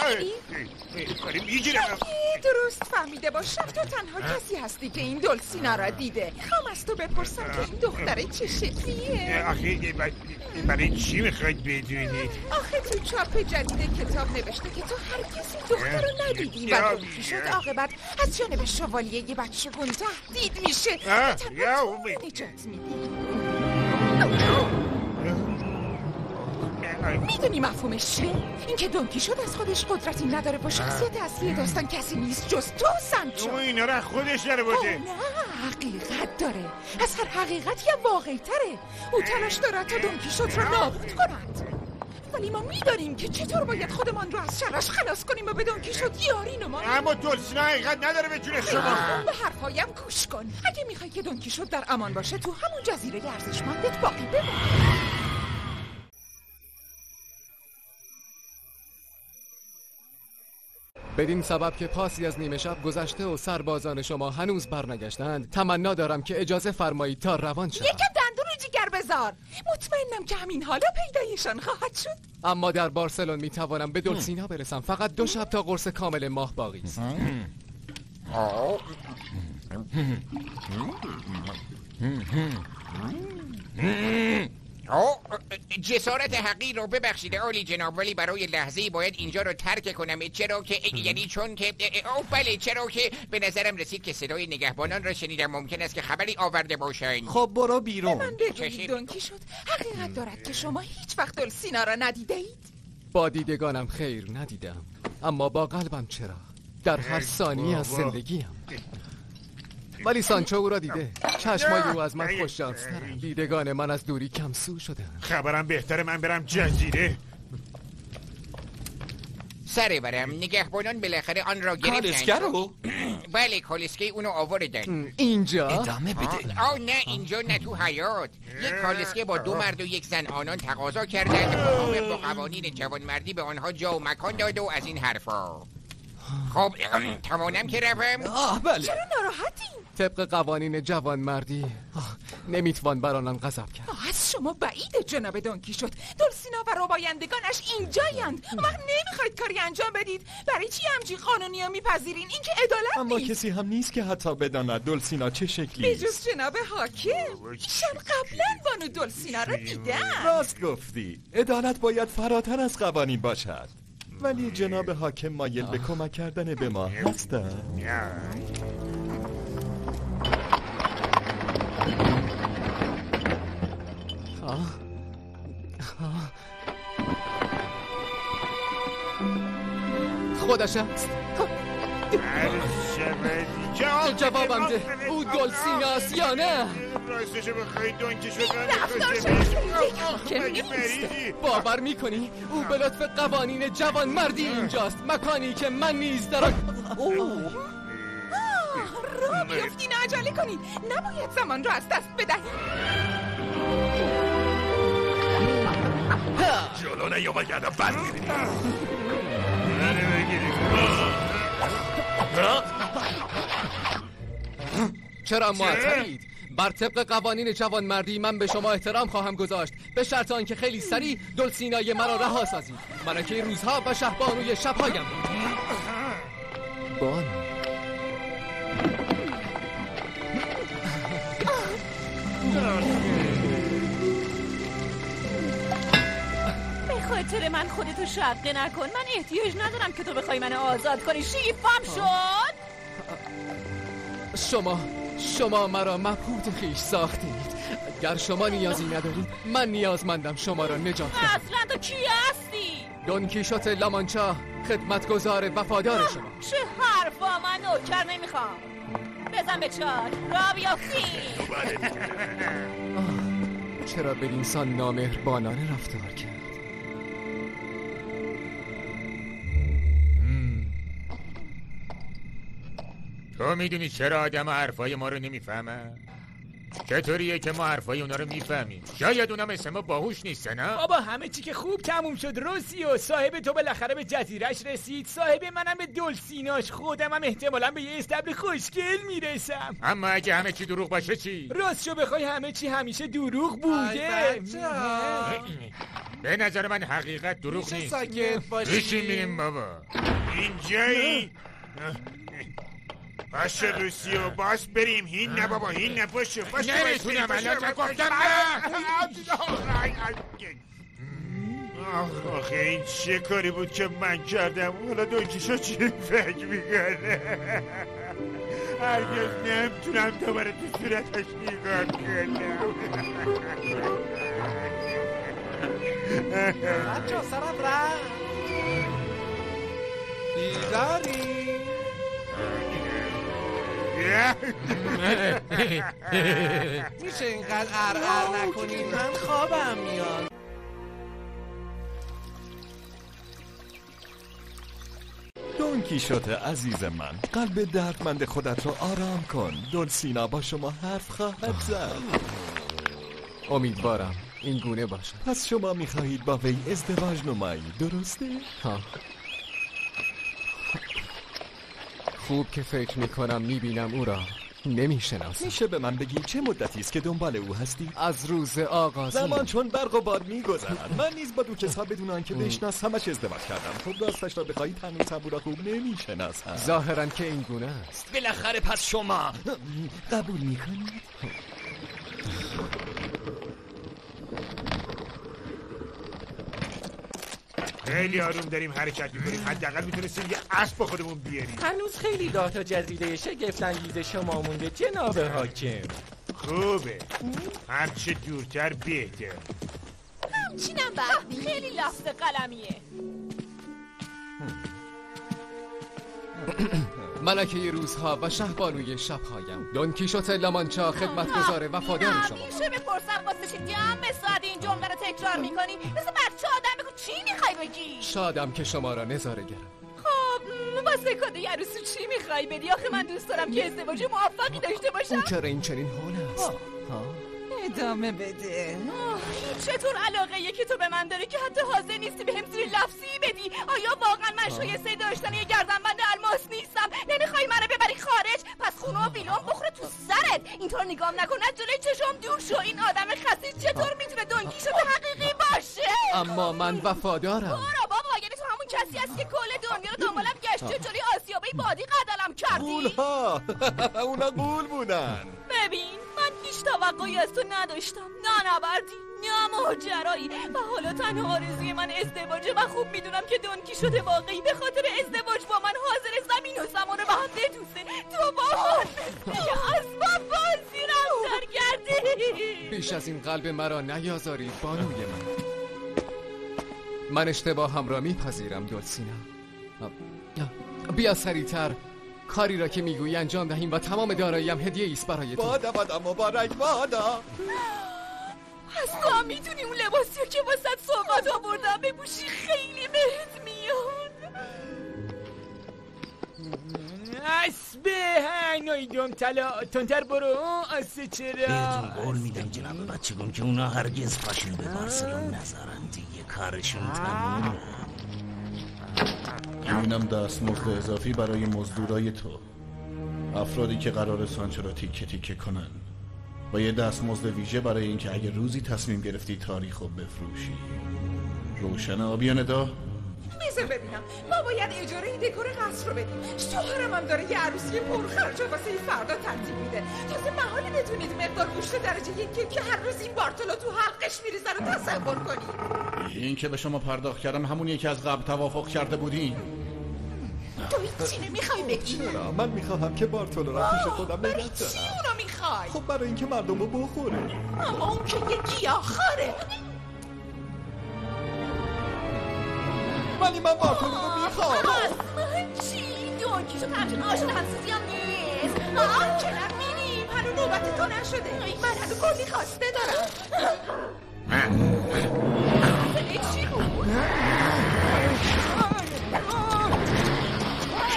میگیرم. درست فهمیده باشم تو تنها کسی هستی که این دلسینا را دیده. میخوام از تو بپرسم که این دختره چه شکلیه؟ آخه برای چی میخواید بدونید؟ آخه تو چاپ جدید کتاب نوشته که تو هر کسی دختر رو ندیدی و دلکی شد عاقبت از جانب شوالیه یه بچه گون تهدید میشه. نجات میدی. میدونی مفهومش چیه؟ اینکه دونکیشوت از خودش قدرتی نداره با شخصیت اصلی داستان کسی نیست جز تو سانچو. اینا رو خودش داره بوده. نه حقیقت داره. از هر حقیقتی هم واقعی تره. او تلاش داره تا دونکیشوت رو نابود کند. ولی ما میدانیم که چطور باید خودمان رو از شرش خلاص کنیم و به دونکیشوت یارینمان. اما دلسینا حقیقت نداره به جون شما. به حرفایم گوش کن. اگه میخوای که دونکیشوت در امان باشه تو همون جزیره ارزشمندت باقی بمون. بدین سبب که پاسی از نیمه شب گذشته و سربازان شما هنوز برنگشتند، تمنا دارم که اجازه فرمایید تا روان شوم. یکم دندون رو جگر بذار. مطمئنم که همین حالا پیدایشان خواهد شد. اما در بارسلون میتوانم به دلسینا برسم. فقط 2 شب تا قرص کامل ماه باقی است. جسارت حقیر رو ببخشید عالی جناب، ولی برای لحظه‌ای باید اینجا رو ترک کنم. چرا که یعنی چون که بله چرا که به نظرم رسید که صدای نگهبانان را شنیدم. ممکن است که خبری آورده باشند. خب برو بیرون. من بگویید دونکیشوت حقیقت دارد که شما هیچ وقت دلسینا را ندیده اید؟ با دیدگانم خیر ندیدم، اما با قلبم چرا. در هر ثانیه از زندگیم. ولی سانچو او را دیده. چشمای او از من خوش‌شانس‌ترند. دیدگان من از دوری کمسو شده. خبرم بهتره من برم جزیره. سرورم نگهبانان بالاخره آن را گرفتند. کالسکه رو؟ بله کالسکه اونو آوردن. اینجا؟ ادامه بده. نه اینجا نه، تو حیات. یک کالسکه با 2 مرد و 1 زن آنان تقاضا کردند مطابق با قوانین جوانمردی به آنها جا و مکان داد و از این حرفا. خب توانم که روم؟ بله. چرا ناراحتین؟ طبق قوانین جوانمردی نمیتوان بر آنان غضب کرد. از شما بعیده جناب دونکیشوت. دلسینا و ربایندگانش اینجایند. ما نمیخواید کاری انجام بدید. برای چی همچین قانونی ها میپذیرین؟ این که عدالت اما نیست. کسی هم نیست که حتی بداند دلسینا چه شکلی است. بجز جناب حاکم. شب قبلا بانو دلسینا رو دیدم. راست گفتی. عدالت باید فراتر از قوانین باشد. ولی جناب حاکم مایل به کمک کردن به ما هستند. خودش است. جوابم ده. او دلسیناست یا نه؟ راستشو بخواهید دونکیشوت باور میکنی؟ او به لطف قوانین جوانمردی اینجاست. مکانی که من نیز در آن. را بیفتین، عجله کنین. نباید زمان را از دست بدهید. جلو نیامد گردم بند چرا معطلید؟ بر طبق قوانین جوانمردی من به شما احترام خواهم گذاشت، به شرط آنکه خیلی سریع دلسینای مرا رها سازید. ملکه روزها و شهبانوی شبهایم. بان به خاطر من خودتو شقه نکن. من احتیاج ندارم که تو بخوای من آزاد کنی. شیفم شد. شما مرا مبهوت خیش ساختید. گر شما نیازی ندارید، من نیازمندم شما را نجات دهم. اصلا تو کی هستی؟ دونکیشوت لامانچا، خدمتگزار وفادار شما. چه حرفا؟ من نوکر نمیخوام. بزن به چار را بیافتی. چرا به انسان نامهربانانه رفتار کرد؟ تو میدونی چرا آدم حرفای ما رو نمیفهمن؟ چطوریه که ما حرفای اونا رو میفهمیم؟ شاید اونا مثل ما باهوش نیستن ها؟ بابا همه چی که خوب تموم شد روسیو. صاحب تو بالاخره به جزیرش رسید، صاحب منم به دلسیناش، خودم هم احتمالاً به یه استبل خوشگل میرسم. اما اگه همه چی دروغ باشه چی؟ راستشو بخوای همه چی همیشه دروغ بوده. به نظر من حقیقت دروغ نیست. ساکت باشی. بشین میریم بابا. اینجایی؟ باشه روسیو باش بریم. هین نه بابا هین نه باشه نمیتونم الان گفتم آخه این چه کاری بود که من کردم؟ حالا دونکیشو چی فکر میکنه؟ هرگز نمیتونم دوباره تو صورتش نگاه کنم. بچه سرم رفت بیداری میشه اینقدر ار نکنی؟ من خوابم میاد. دون کیشوت عزیز من، قلب دردمند خودت رو آرام کن. دلسینا با شما حرف خواهد زد. امیدوارم این گونه باشه. پس شما میخواهید با وی ازدواج نمایید، درسته؟ ها. خوب که فکر میکنم میبینم او را نمیشناسم. میشه به من بگی چه مدتی است که دنبال او هستی؟ از روز آغازین. زمان چون برق و باد میگذرد. من نیز با دوکس‌ها بدون آنکه بشناسمش ازدواج کردم. خب راستش را بخواهید هنوز او را خوب نمیشناسم. ظاهرا که این گونه است. بالاخره پس شما قبول میکنید؟ خیلی آروم داریم حرکت میکنیم. حداقل میتونستیم یه اسب با خودمون بیاریم. هنوز خیلی راه تا جزیره شگفت‌انگیز شما مونده جناب حاکم. خوبه، هرچه دورتر بهتر. همچینم بد خیلی لفظ قلمیه. ملکه روزها و شهبانوی شبهایم، دون کیشوت لامانچا خدمتگزار وفادار شما. میشه بپرسم واسه چی دم ساعت این جمله رو تکرار میکنی؟ مثل بچه آدم بگو چی میخوای بگی؟ شادم که شما را نظاره گرم. خب واسه کده عروسی چی میخوای بدی؟ آخه من دوست دارم که ازدواج موفقی داشته باشم. اون چرا این چنین حال است؟ ادامه بده. چطور علاقه که تو به من داری که حتی حاضر نیستی به هم زیر لفظی بدی؟ آیا واقعا من شایسته داشتن یه گردنبند الماس نیستم؟ نمیخوای منو ببری خارج؟ پس خونه و ویلون بخوره تو سرت. اینطور نگام نکن، از جلوی چشم دور شو. این آدم خسیس چطور میتونه دون کیشوت حقیقی باشه؟ اما من وفادارم. برو بابا، یعنی تو همون کسی هستی که کل دنیا رو دنبالم گشتی و جلوی آسیابه بادی قدلم کردی؟ قولها اونا قول بودن. ببین من هیچ توقعی از تو نداشتم، نه نبردی نه ماجرایی، و حالا تنها آرزوی من ازدواجه و خوب میدونم که دون کیشوت واقعی به خاطر ازدواج با من حاضر زمین و زمان رو به هم بدوسه. تو با من مثل اسباب بازی رفتار کردی. بیش از این قلب مرا نیازاری بانوی من اشتباهم را میپذیرم دلسینا. بیا سریعتر کاری را که میگویی انجام دهیم و تمام داراییم هدیه ایست برای تو. بادا مبارک بادا. پس تو هم میتونی اون لباسی رو که واسه سوقات آوردم بپوشی، خیلی بهت میاد. اسبه هنویدم طلا تندر برو. آسه چرا بهتون قول میدم جناب بچگون که اونا هرگز فاشل به بارسلون نذارن دیگه، کارشون تمومه. اینم دستمزد اضافی برای مزدورای تو، افرادی که قرار سانچو را تیکه تیکه کنن، و یه دستمزد ویژه برای اینکه اگه روزی تصمیم گرفتی تاریخو بفروشی. روشن آبیانه دا؟ میزه ببینم ما باید اجاره دکور قصر رو بدیم. شوهرم هم داره یه عروسی پرخرج و واسه فردا ترتیب میده. تازه محاله بتونید مقدار گوشت درجه یکی که هر روز این بارتولو تو حلقش میریزه رو تصور کنی. این که به شما پرداخت کردم همونیه که از قبل توافق کرده بودیم. تو چی نمیخوای بگی؟ چرا؟ من میخواهم که بارتولو را پیش خودم نگه دارم. چی اونو میخوای؟ خب برای اینکه مردم رو بخوره. اما اون که یه گیاهخواره. ولی من بارتولو رو میخوام. من چی؟ دون کیشوت همچون عاشق همسوزی هم نیست. کنار میریم، هنو نوبت تو نشده. من هنو کلی خواسته دارم. چی بود؟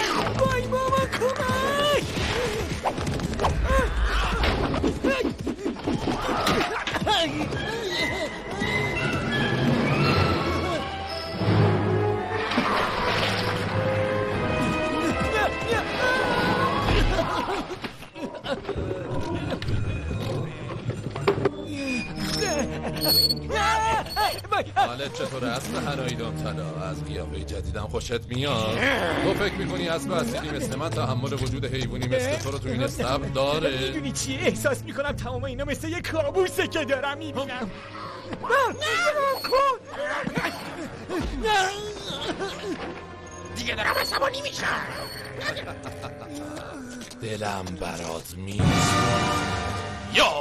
وای بابا کمک! حالت چطوره اسب هنایدان طلا؟ از قیافه جدیدم خوشت میاد؟ تو فکر میکنی اسب اصیلی مثل من تحمل وجود حیوانی مثل تو رو تو این استبل داره؟ میدونی چیه؟ احساس میکنم تمام اینا مثل یه کابوسه که دارم میبینم. دیگه دارم عصبانی میشم. دلم برات میسوزه. یا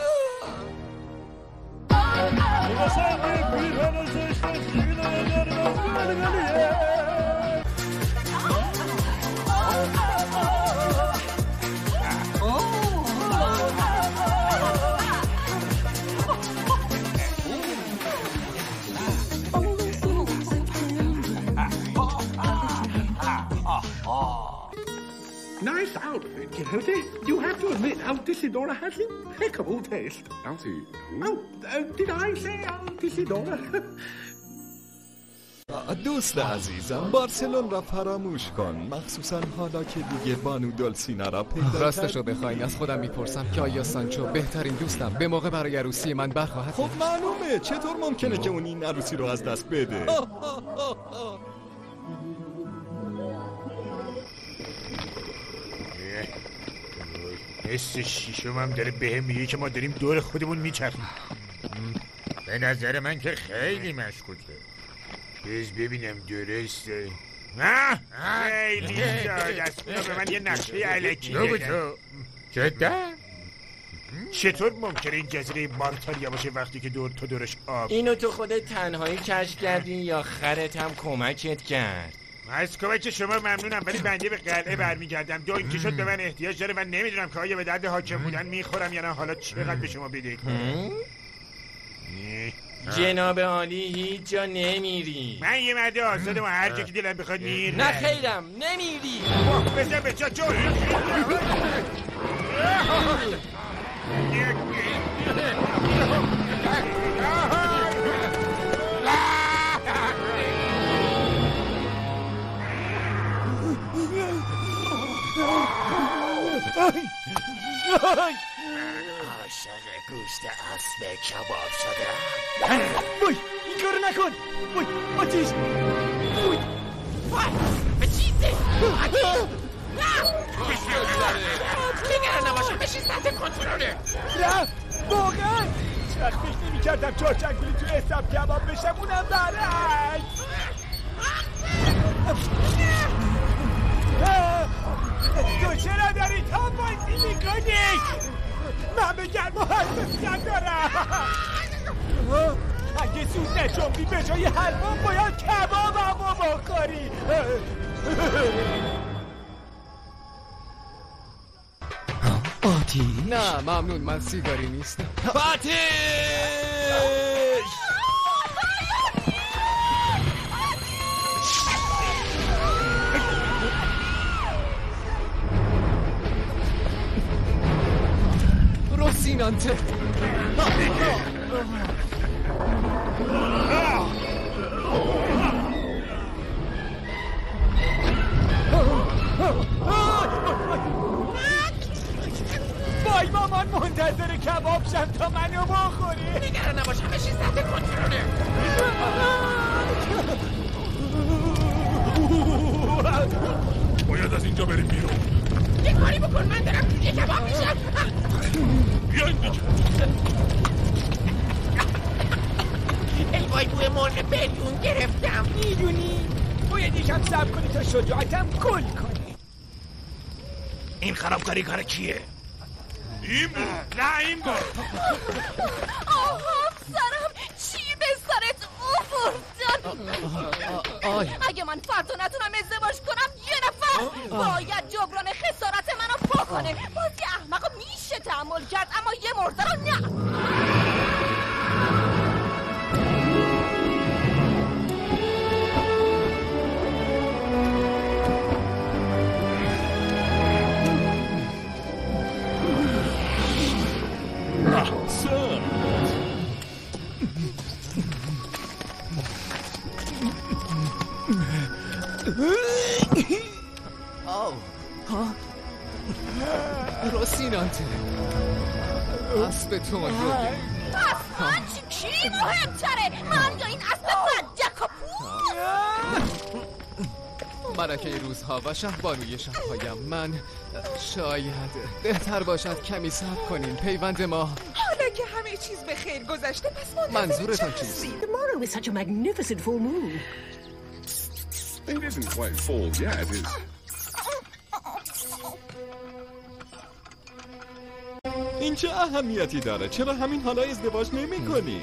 Nice outfit, Quixote. You have to admit, Altisidora has impeccable taste. Alti? Oh, did I say Altisidora? دوست عزیزم بارسلون را فراموش کن، مخصوصا حالا که دیگه بانو دولسینا را پیدا راستشو بخواین از خودم میپرسم که آیا سانچو بهترین دوستم به موقع برای عروسی من برخواهد؟ خب معلومه، چطور ممکنه که اون این عروسی رو از دست بده؟ حس شیشم هم داره بهم میگه که ما داریم دور خودمون میچرخیم. به نظر من که خیلی مشکوکه. بز ببینم درسته. نه خیلی ساده است. به من یه نقشه علکی بگن. جدا؟ چطور ممکنه این جزیره مارتالیا باشه وقتی که دور تو دورش آب؟ اینو تو خودت تنهایی کشف کردی یا خرت هم کمکت کرد؟ از کمک شما ممنونم، ولی بنده به قلعه برمیگردم. دون کیشوت به من احتیاج داره و نمیدونم که آیا به درد حاکم بودن میخورم یا نه. حالا چقدر به شما بدهکارم؟ جناب عالی هیچ جا نمیری. من یه مرد آزادم و هر جا که دلم بخواد میرم. نه خیرم نمیری. بزن به جا جور. عاشق گوشت اسب کباب شدم. وای این کارو نکن. وای آتیش. وای به چیزه نگران نباشم بشین سطح کنترله. نه واقعا چرا فکر نمی کردم چارچنگولی تو استب کباب بشم، اونم برعکس. تو چرا داری تا بازی میکنی؟ من به گرم و حساس ندارم. اگه سود نشمری به جای حلوا باید کبابمو بخوری. آتیش؟ نه ممنون، من سیگاری نیستم. آتیش! روسینانته. وای مامان منتظر کباب شم تا منو بخوری. نگران نباشم بشین سطح کنترله. باید از اینجا بریم بیرون. یه کاری بکن من دارم توی کباب میشم. بیاین دیگه. ای وای بوی مرغ بریون گرفتم. میدونی باید یکم صبر کنی تا شجاعتم گل کنی. این خرابکاری کار کیه؟ این بود. نه این بود. آها سرم چی به سرت آوردن؟ اگه من فردا نتونم ازدواج کنم یه نفر باید جبران خسارت منو بکنه. باز یه احمق میشه تحمل کرد اما یه مرده رو نه. روسینانته اسب تو رو پس من چی مهمتره؟ من یا این اسب ملکه روزها و شهبانوی شبهایم. من شاید بهتر باشد کمی صبر کنیم. پیوند ما حالا که همه چیز به خیر گذشته پس منظورتان چیست؟ Tomorrow is such a magnificent full moon. It isn't quite full yet, is... این چه اهمیتی داره؟ چرا همین حالا ازدواج نمی کنی؟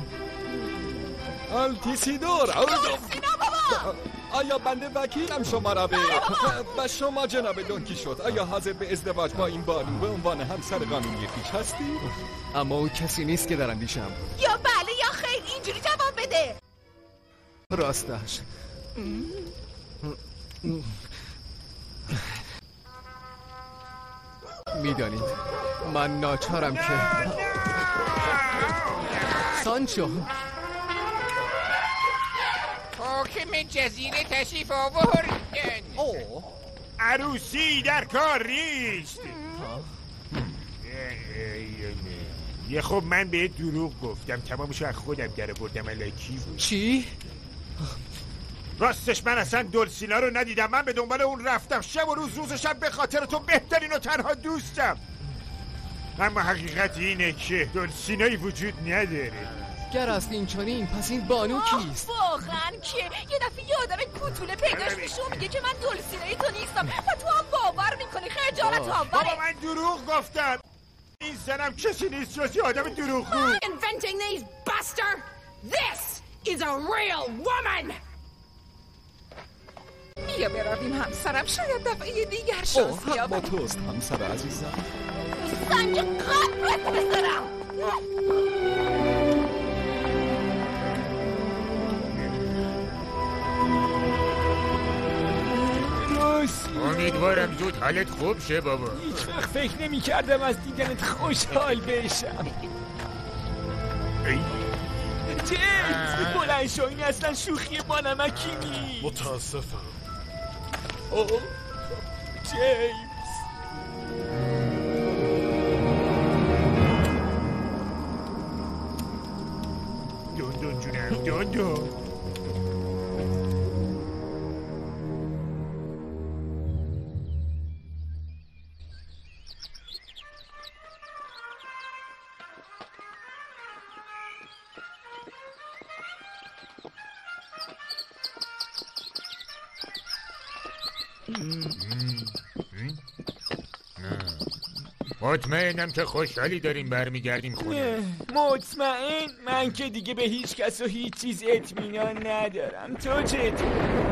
آلتیسیدور آیا بنده وکیلم شما را به شما جناب دونکیشوت آیا حاضر به ازدواج با این بانو به عنوان همسر قانونی خویش هستی؟ اما او کسی نیست که در اندیشم. یا بله یا خیر، اینجوری جواب بده. راستش میدانید من ناچارم که سانچو حاکم جزیره تشریف آوردن. عروسی در کار نیست. یه خب من بهت دروغ گفتم، تمامشو از خودم در بردم. الکی بود. چی؟ راستش من اصلا دولسینا رو ندیدم. من به دنبال اون رفتم شب و روز شب به خاطر تو بهترین و تنها دوستم. اما حقیقت اینه که دولسینایی وجود نداره. گر است این چنین پس این بانو کیست؟ واقعا که یه دفعه یه آدم کوتوله پیداش میشه و میگه که من دولسینای تو نیستم و تو هم باور میکنی. خجالت آوره. بابا من دروغ گفتم. این زنم کسی نیست جز یه آدم دروغگو. Inventing these bastard. This is a real woman. بیا برویم همسرم، شاید دفعه دیگر شانس حق با بیابم. توست همسر عزیزم. سنج قبرت بزنم. امیدوارم زود حالت خوب شه بابا. هیچ وقت فکر نمی کردم از دیدنت خوشحال بشم. جیمز بلند شو، این اصلا شوخی با نمکی نیست. متاسفم. جیمز دون جونم دون. مطمئنم که خوشحالی داریم برمیگردیم خونه. مطمئن؟ من که دیگه به هیچ کس و هیچ چیز اطمینان ندارم. تو چطور؟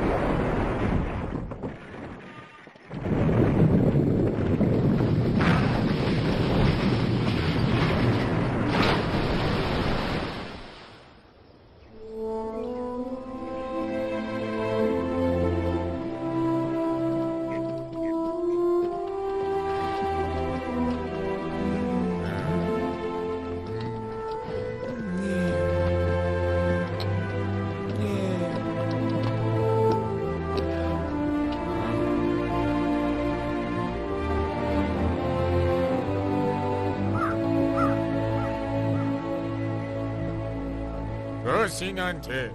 سینانته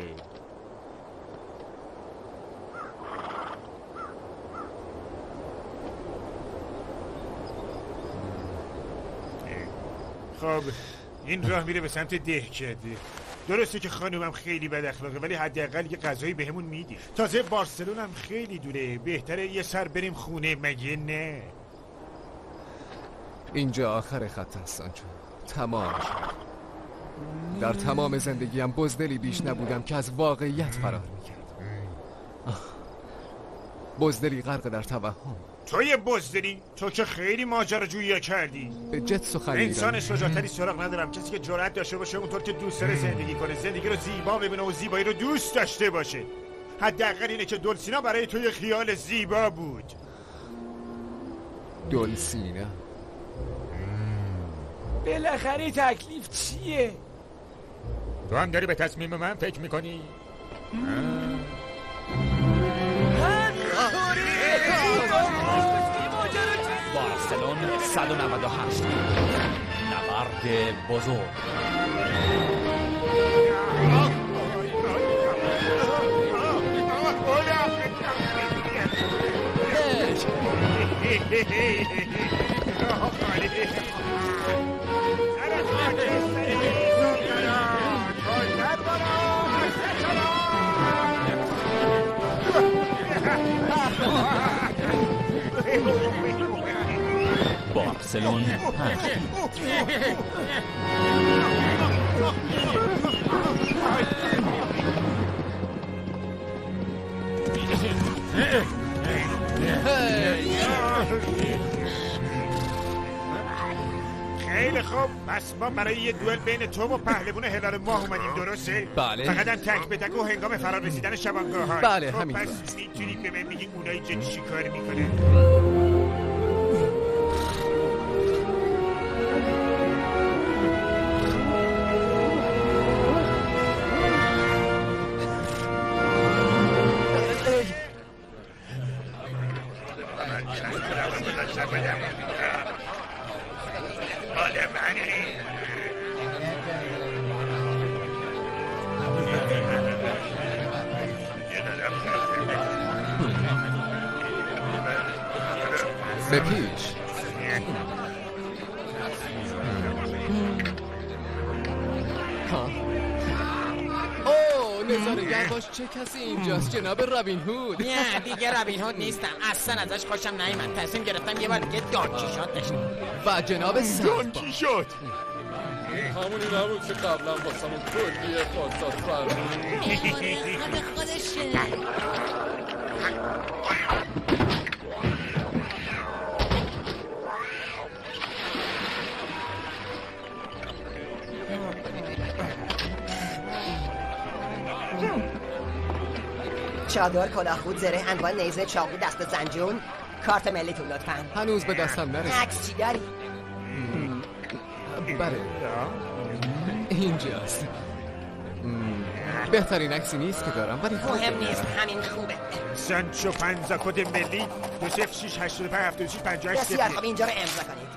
خب این راه میره به سمت دهکده. درسته که خانومم خیلی بد اخلاقه ولی حداقل یه غذایی بهمون میدی. تازه بارسلون هم خیلی دوره، بهتره یه سر بریم خونه مگه نه؟ اینجا آخر خط است سانچو. تمام شد. در تمام زندگیم بزدلی بیش نبودم که از واقعیت فرار میکرد. بزدلی غرق در توهم. تو یه بزدلی؟ تو که خیلی ماجراجویی کردی. به جد سخن انسان شجاعتری سراغ ندارم، کسی که جرأت داشته باشه اونطور که دوست داره زندگی کنه، زندگی رو زیبا ببینه و زیبایی رو دوست داشته باشه. حداقل اینه که دولسینا برای تو یه خیال زیبا بود. دولسینا؟ بالاخره تکلیف چیه؟ تو هم داری به تصمیم من فکر میکنی؟ بارسلون 198 نبرد بزرگ. بارسلون 5. خیلی خوب، پس ما برای یه دوئل بین تو و پهلوان هلال ماه اومدیم، درسته؟ بله. فقط هم تک به تک و هنگام فرار رسیدن شبانگاه ها. بله، خب همینطور پس میتونی به من بگی اونایی که چی کار میکنه؟ به پیش. نظاره‌گر باش، چه کسی اینجاست؟ جناب رابین هود. نه دیگه رابین هود نیستم، اصلا ازش خوشم نیامد. تصمیم گرفتم یه بار دیگه دونکیشوت بشم. و جناب دونکیشوت همونی نبود که قبلا واسمون کلیه خواستاد فرمون خودشه. چادر، کلاهخود، زره، انواع نیزه، چاقو، دست زنجون، کارت ملیتون لطفاً. هنوز به دستم نرسید. عکس چی داری؟ بله اینجاست. بهترین عکسی نیست که دارم ولی مهم نیست، همین خوبه. سانچو پنزا کد ملی 206857658. بسیار خوب، اینجا رو امضا کنید.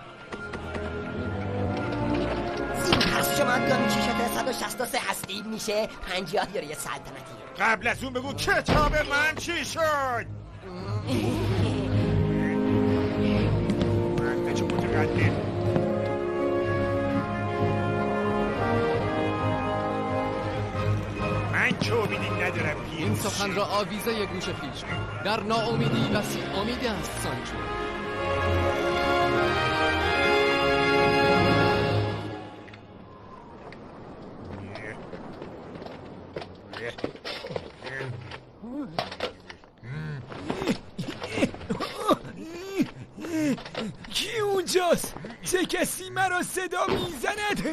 پس شما دونکیشوت 163 هستید، میشه 50 یوروی سلطنتی. قبل از اون بگو کتاب من چی شد؟ من چه متقدم. من که امیدی ندارم. این سخن را آویزه گوش خویش کن. در ناامیدی وسیع امیدی است سانچو. کی اونجاست؟ چه کسی مرا صدا میزند؟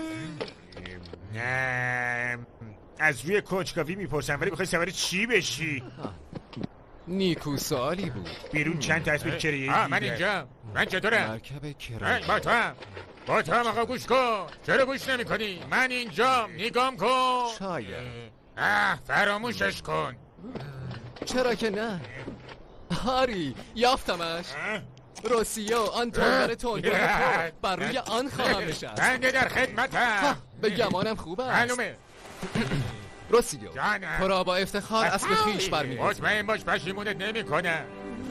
نه از روی کنجکاوی میپرسم، ولی میخوای سوار چی بشی؟ نیکو سوالی بود. بیرون چند تا اسب کرایه‌ای من اینجا. من چطوره؟ مرکب کرایه. با تو هم آقا گوش کن. چرا گوش نمی کنی؟ من اینجام، نگام کن. شاید فراموشش کن. چرا که نه؟ هاری یافتمش. روسیو آن تندر تندر بر روی آن خواهم نشست. بنده در خدمتم. به گمانم خوب است. معلومه. روسیو تو را با افتخار اسب خویش برمی‌دارم. مطمئن باش پشیمونت نمی‌کنه.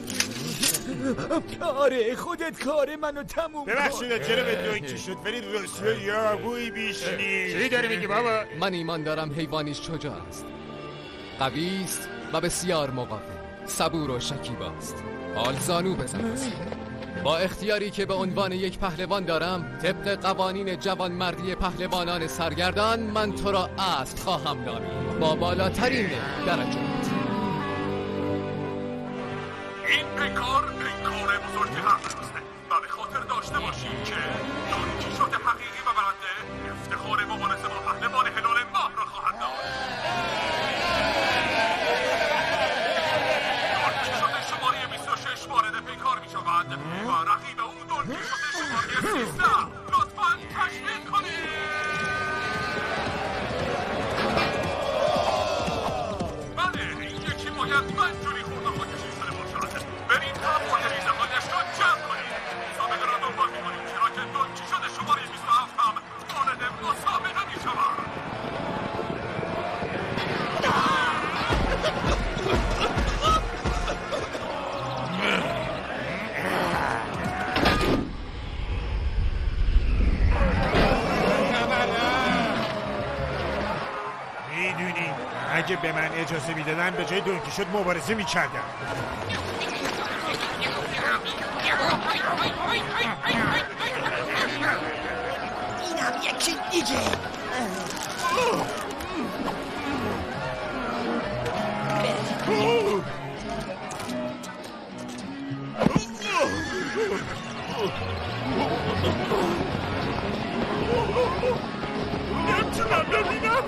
آره خودت کار منو تموم کن. ببخشید چرا به دونکی شد، ولی روسیو یابویی بیشنی. چی داری میگی بابا؟ من ایمان دارم حیوانیش شجاع است، قوی است و بسیار مقاوم، صبور و شکیباست. حال زانو بزن. با اختیاری که به عنوان یک پهلوان دارم، طبق قوانین جوانمردی پهلوانان سرگردان، من تو را اسب خواهم نامید با بالاترین درجات. این پیکار بزرگی است و به خاطر داشته باشید که دونکیشوت حقیقی و برنده افتخار مبارزه با پهلوان هلال ماه را خواهد داشت. دونکیشوت شماره 26 وارد پیکار می شود و رقیب او دونکیشوت شماره 13. لطفاً تشویق کنید. بله این یکی باید منجوری خورده خودکشی شده باشد. برید تا مدریزه هایش را جمع کنید. مسابقه را دنبال می کنید چرا که دونکیشوت شماره 27 هم وارد مسابقه می شود. به من اجازه میدادن به جای دونکیشوت مبارزه میکردم. اینم یکی دیگه. نمیتونم ببینم.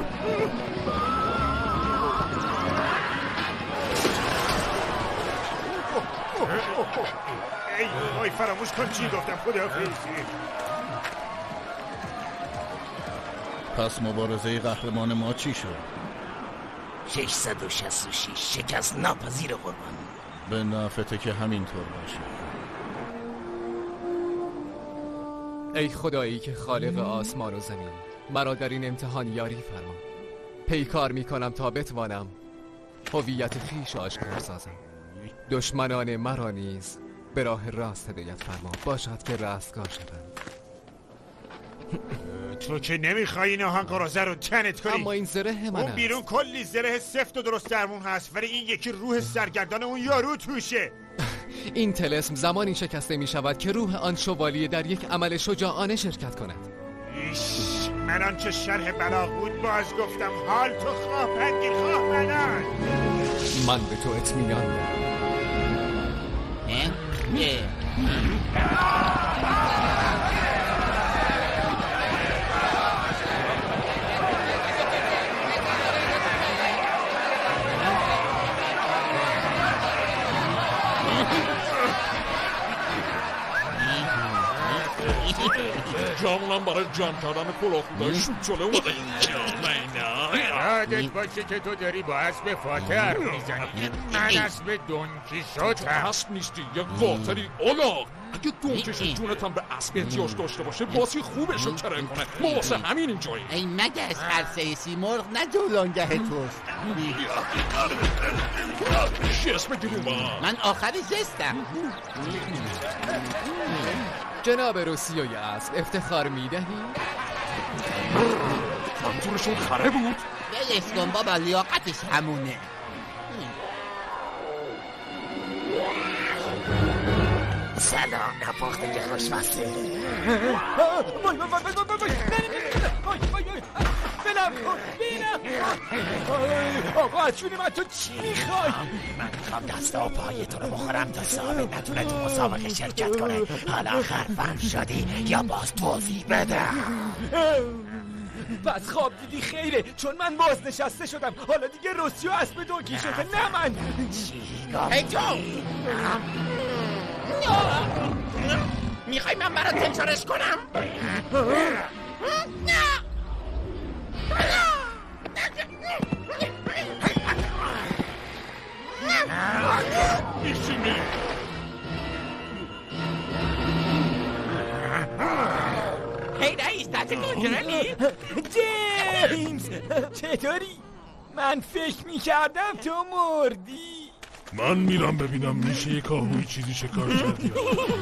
ای وای فراموش کن چی گفتم. خداحافظ. پس مبارزه قهرمان ما چی شد؟ 666 شکست ناپذیر قربان. به نفته که همینطور باشه. ای خدایی که خالق آسمان و زمین، مرا در این امتحان یاری فرما. پیکار میکنم تا بتوانم هویت خویش آشکار سازم. دشمنان مرا نیز به راه راست هدایت فرما، باشد که رستگار شوند. تو که نمیخوای این آهن قرازه رو تنت کنی. اما این زره من اون است. بیرون کلی زره سفت و درست درمون هست، ولی این یکی روح سرگردان اون یارو توشه. این طلسم زمانی شکسته می شود که روح آن شوالیه در یک عمل شجاعانه شرکت کند. من آنچه شرح بلاغ بود باز گفتم. حال تو خواه بگیر خواه بلند. من به تو اطمینان دارم. جامونم برای جمع کردن کلاه خودش شد شده اومده اینجا. یادت باشه که تو داری با اسب فاتح حرف میزنی. من اسب دونکیشوتم. اسب نیستی یک قاطری اولاغ. اگه دونکیشوت جونتم به اسب احتیاج داشته باشه بازی خوبش رو کرای کنه. ما واسه همین اینجاییم. ای مگس خرسه سیمرغ نه جولانگه توست. شست بگیر اومد. من آخر جستم. جناب روسیوی اسب افتخار میدهی؟ منظورشون خره بود؟ بلش کن بابا لیاقتش همونه. سلام نپاخته که خوشمسته. بلم کن آقا از جون من تو چی میخوای؟ من میخوام دست و پای تو رو بخورم تا صاحب نتونه تو مسابقه شرکت کنه. حالا خرفم شدی یا باز توضیح بده؟ پس خواب دیدی خیره، چون من بازنشسته شدم. حالا دیگه روسیو اسب دونکیشوته نه من. ای تو میخوای من برات تمشارش کنم؟ میشینی هی رئیس تحت کنترلی؟ جیمز چطوری؟ من فکر میکردم تو مردی. من میرم ببینم میشه یک آهوی چیزی شکار کردی.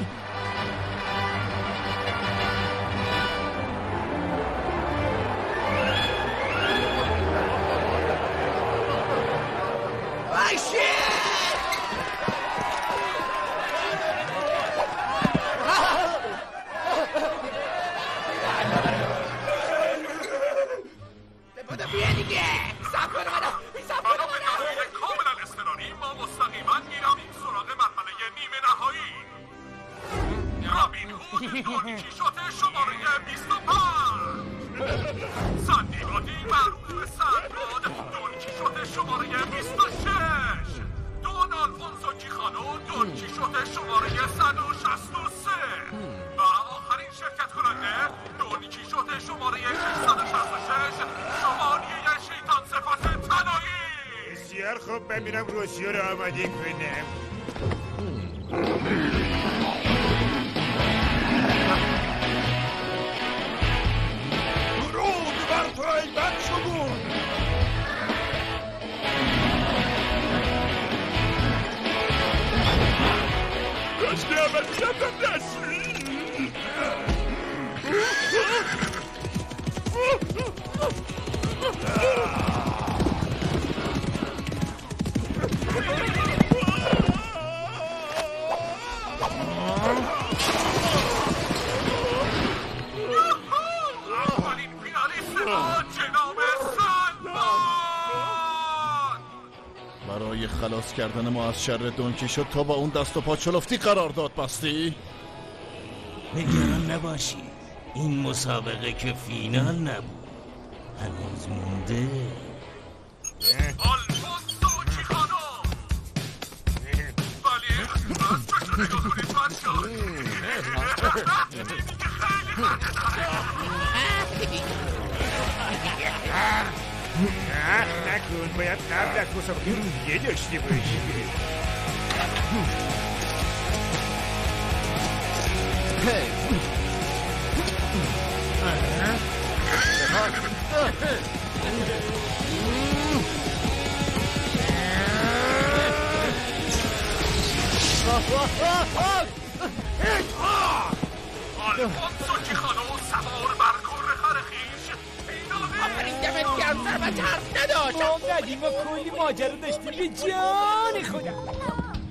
خب ببینم روسیو رو آماده کنم. درود بر تو ای بدشگون. رشته اول کردم دستی. برای خلاص کردن ما از شر دونکیشوت تا با اون دست و پا چلفتی قرارداد بستی؟ نگران نباشی، این مسابقه که فینال نبود، هنوز مونده. آلفونسو چیخانو ولی از چشم نگاه کنید نکن، باید قبل از مسابقه روحیه داشته باشی. آلفونسو چیخانو سوار بر کره خر خویش آفرین دمت گرم، ضربت حرف نداشت. ندیم و کلی ماجرا داشتیم به جان خودم.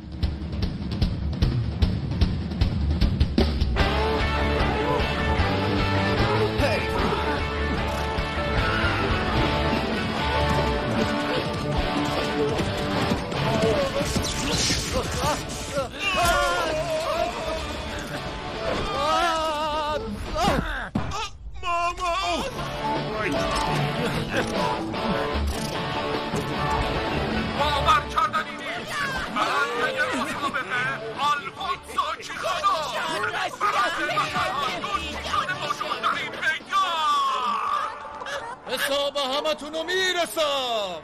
باور کردنی نیست. برنده مسابقه آلفونسو چیخانو در این میدان. حساب همتونو میرسم.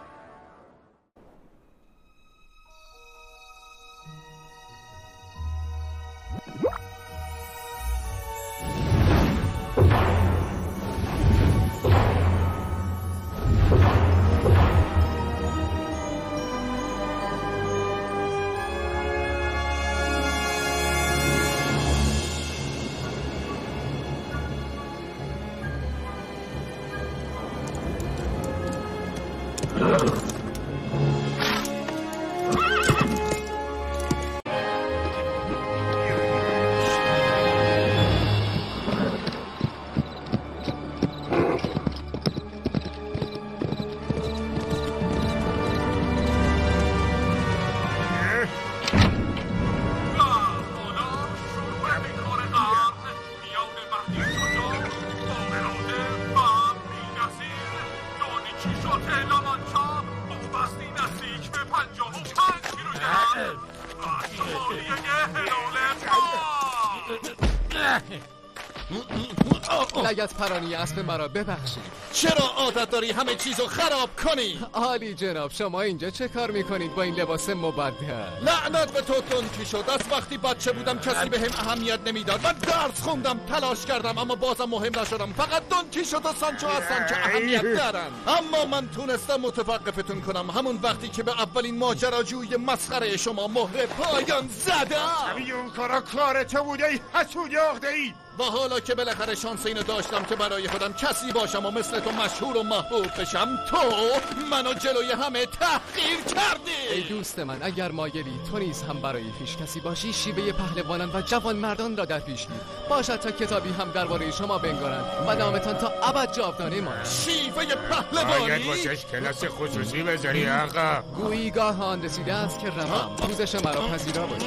لگد پرانی اسب مرا ببخشید. چرا عادت داری همه چیزو خراب کنی؟ عالی جناب، شما اینجا چه کار میکنید با این لباس مبدل؟ لعنت به تو دونکیشوت. از وقتی بچه بودم کسی به هم اهمیت نمیداد. من درس خوندم، تلاش کردم، اما بازم مهم نشدم. فقط دونکیشوت و سانچو هستن که اهمیت دارن. اما من تونستم متوقفتون کنم همون وقتی که به اولین ماجراجوی مسخره شما مهر پایان زدم. اون کارا کار تو بوده ای حسود عقده‌ای. و حالا که بالاخره شانس اینو داشتم که برای خودم کسی باشم و مثل تو مشهور و محبوب بشم، تو منو جلوی همه تحقیر کردی. ای دوست من، اگر مایلی تو نیز هم برای پیش کسی باشی، شیوه پهلوانان و جوان مردان را در پیش گیر. باشد تا کتابی هم درباره شما بنگارند و نامتان تا ابد جاودانه ماند. شیوه پهلوانی؟ باید واسش کلاس خصوصی بذاری آقا. گویی گاه آن رسیده است که روم پوزش مرا پذیرا بود.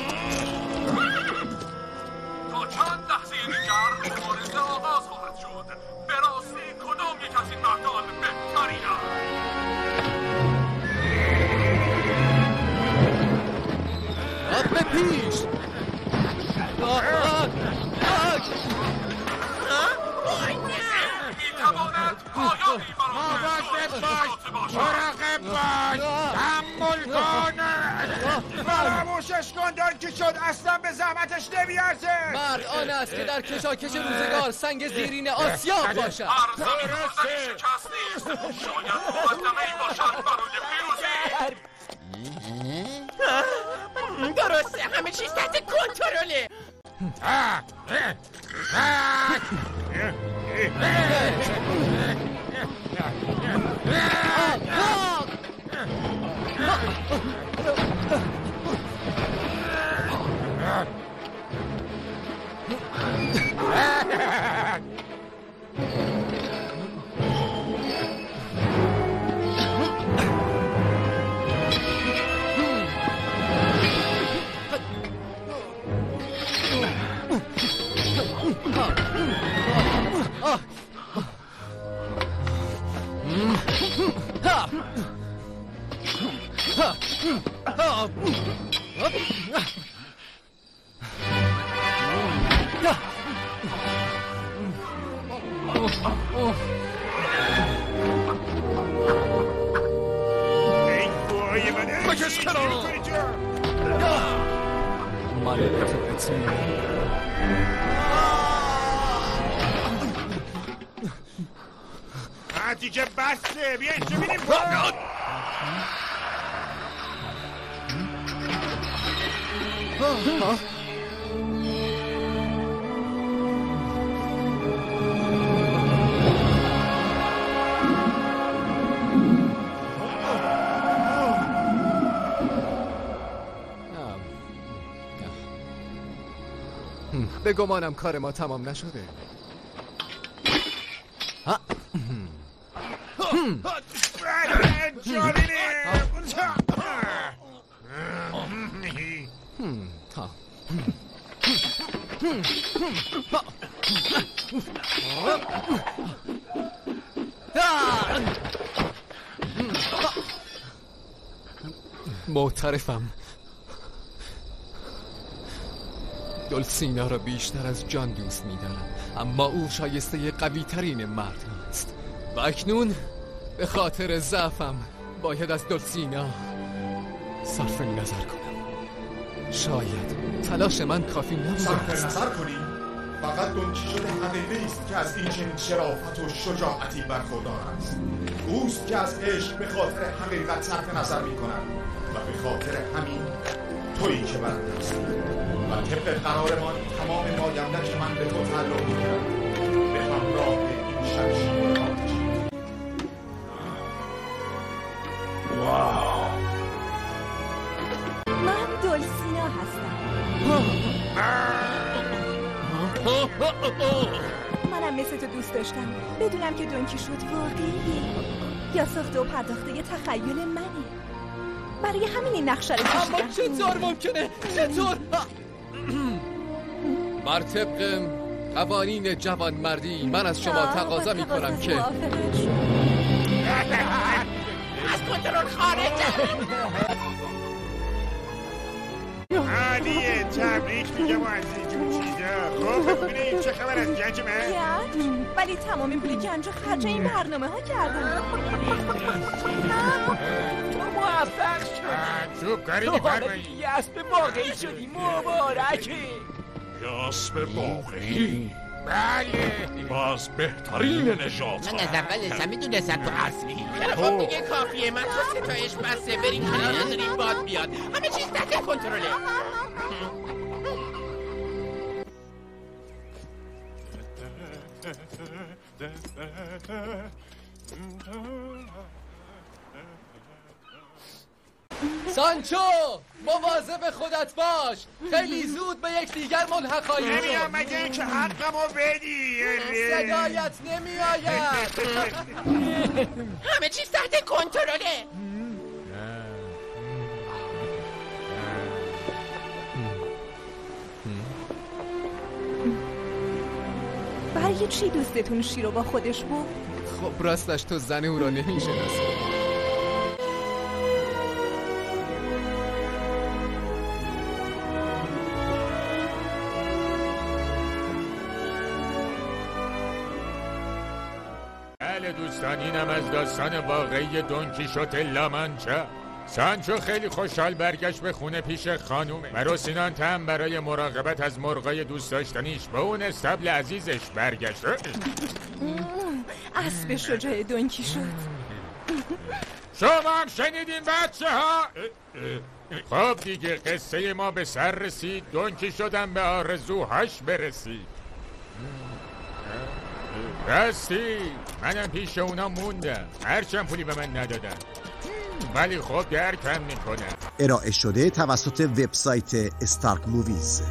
تا چند لحظه دیگر مبارزه آغاز خواهد شد. به راستی کدام یک از این مردان بهترین است؟ به پیش! میتواند پایانی مراقب باش، تحمل کن. فراموشش کن دونکیشوت، اصلا به زحمتش نمیارزه. مرد آن است که در کشاکش روزگار سنگ زیرین آسیاب باشد. شکست نیست. شاید مقدمه‌ای باشد برای پیروزی. درسته، همه چیز تحت کنترله. بکش کنار ملکت بتین دیگه بسته بیا اینجا بینیم به گمانم کار ما تمام نشده. معترفم دولسینا را بیشتر از جان دوست می‌دارم، اما او شایسته قوی ترین مرد است و اکنون به خاطر ضعفم باید از دولسینا صرف نظر کنم. شاید تلاش من کافی نبوده است. نظر کنی فقط دونکیشوت حقیقی است که از این چنین شرافت و شجاعتی برخوردار است. اوست که از عشق به خاطر حقیقت صرف نظر می‌کند و به خاطر همین تویی که برنده است و طبق قرارمان تمام مایندک من به تو تعلق می‌گیرد به همراه این شمشیر آتشی. واو. من دولسینا هستم. منم مثل تو دوست داشتم بدونم که دونکیشوت واقعیه یا ساخته و پرداخته یه تخیل منه. برای همین این نقشه رو کشیدم. اما چطور ممکنه؟ چطور؟ بر طبق قوانین جوانمردی من از شما تقاضا میکنم که از کنترل خارجه. عالیه تبریک میگم از اینجور چیزا. خب ببینید چه خبر از گنج من؟ ولی تمامی پولی گنج رو خرج این برنامه ها کردم. موفق شد. چوب کاری می‌فرمایید. یه اسب واقعی شدی. مبارکه. یه اسب واقعی؟ بله باز بهترین نجات. من از اول لسه میدونستم تو اصلی. خب دیگه کافیه. من تو ستایش بسته بریم کنار نذاریم باد بیاد. همه چیز تحت کنترله. سانچو مواظب خودت باش، خیلی زود به یکدیگر ملحق خواهیم شد. نمیام مگه اینکه حقمو بدی. صدایت نمیآید. همه چیز تحت کنترله. برای چی دوستتون شیرو با خودش بود؟ خب راستش تو زن او را نمیشناسی. بله دوستان، اینم از داستان واقعی دونکیشوت لامانچا. سانچو خیلی خوشحال برگشت به خونه پیش خانومه و روسینانته هم برای مراقبت از مرغای دوست داشتنیش به اون استبل عزیزش برگشت. اسب شجاع دونکیشوت. شما هم شنیدین بچه ها؟ خب دیگه قصه ما به سر رسید. دونکیشوت هم به آرزوهاش برسید. راستی منم پیش اونا موندم، هرچند پولی به من ندادن، ولی خب درکم میکنم. ارائه شده توسط وبسایت استارک موویز.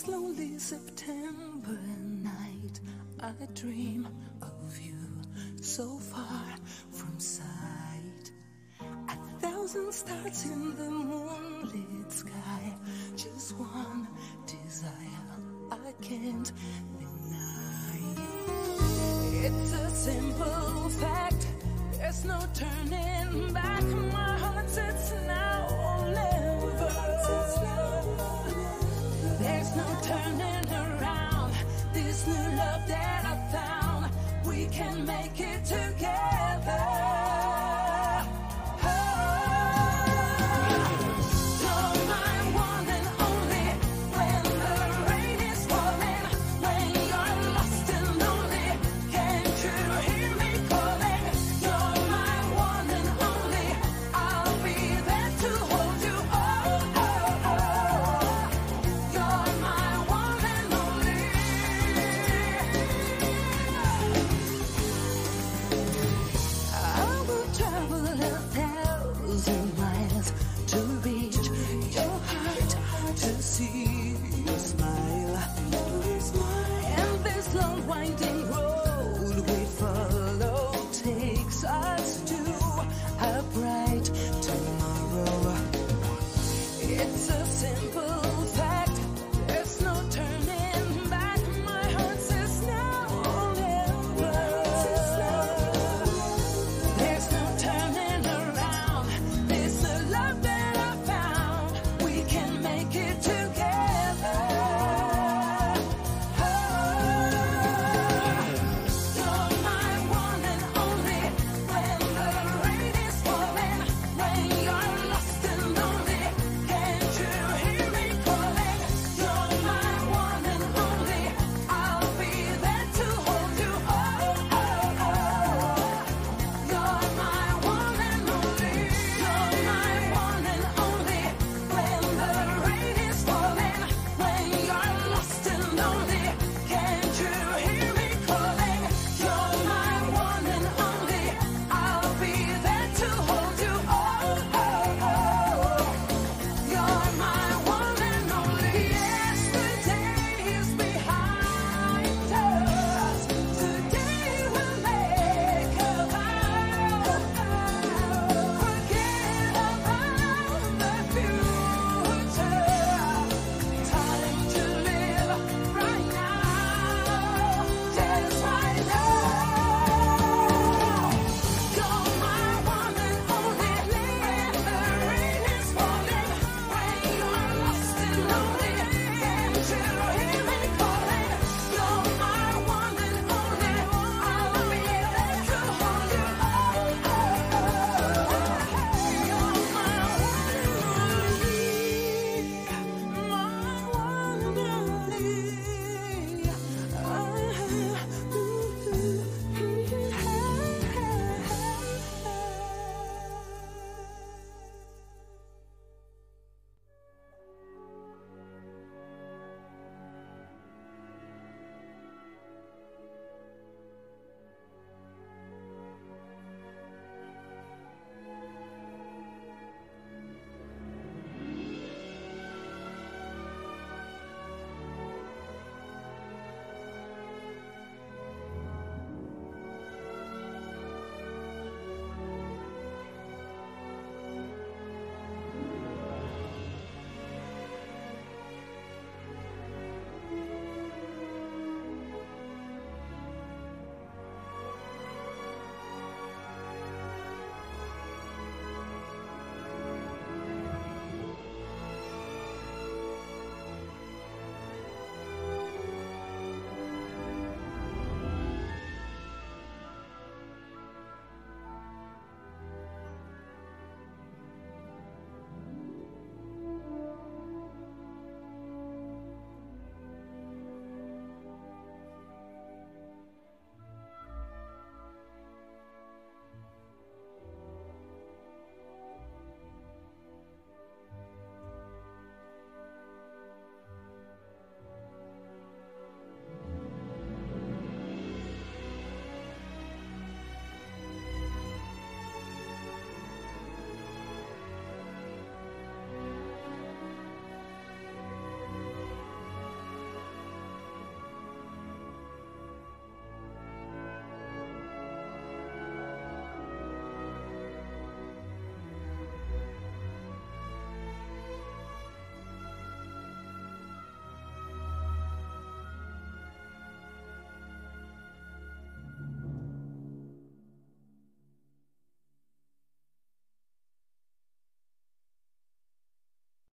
this lonely September night, I dream of you so far from sight. 1,000 stars in the moonlit sky, just one desire I can't deny. It's a simple fact, there's no turning back. My heart says now or never. There's no turning around. This new love that I found, we can make it.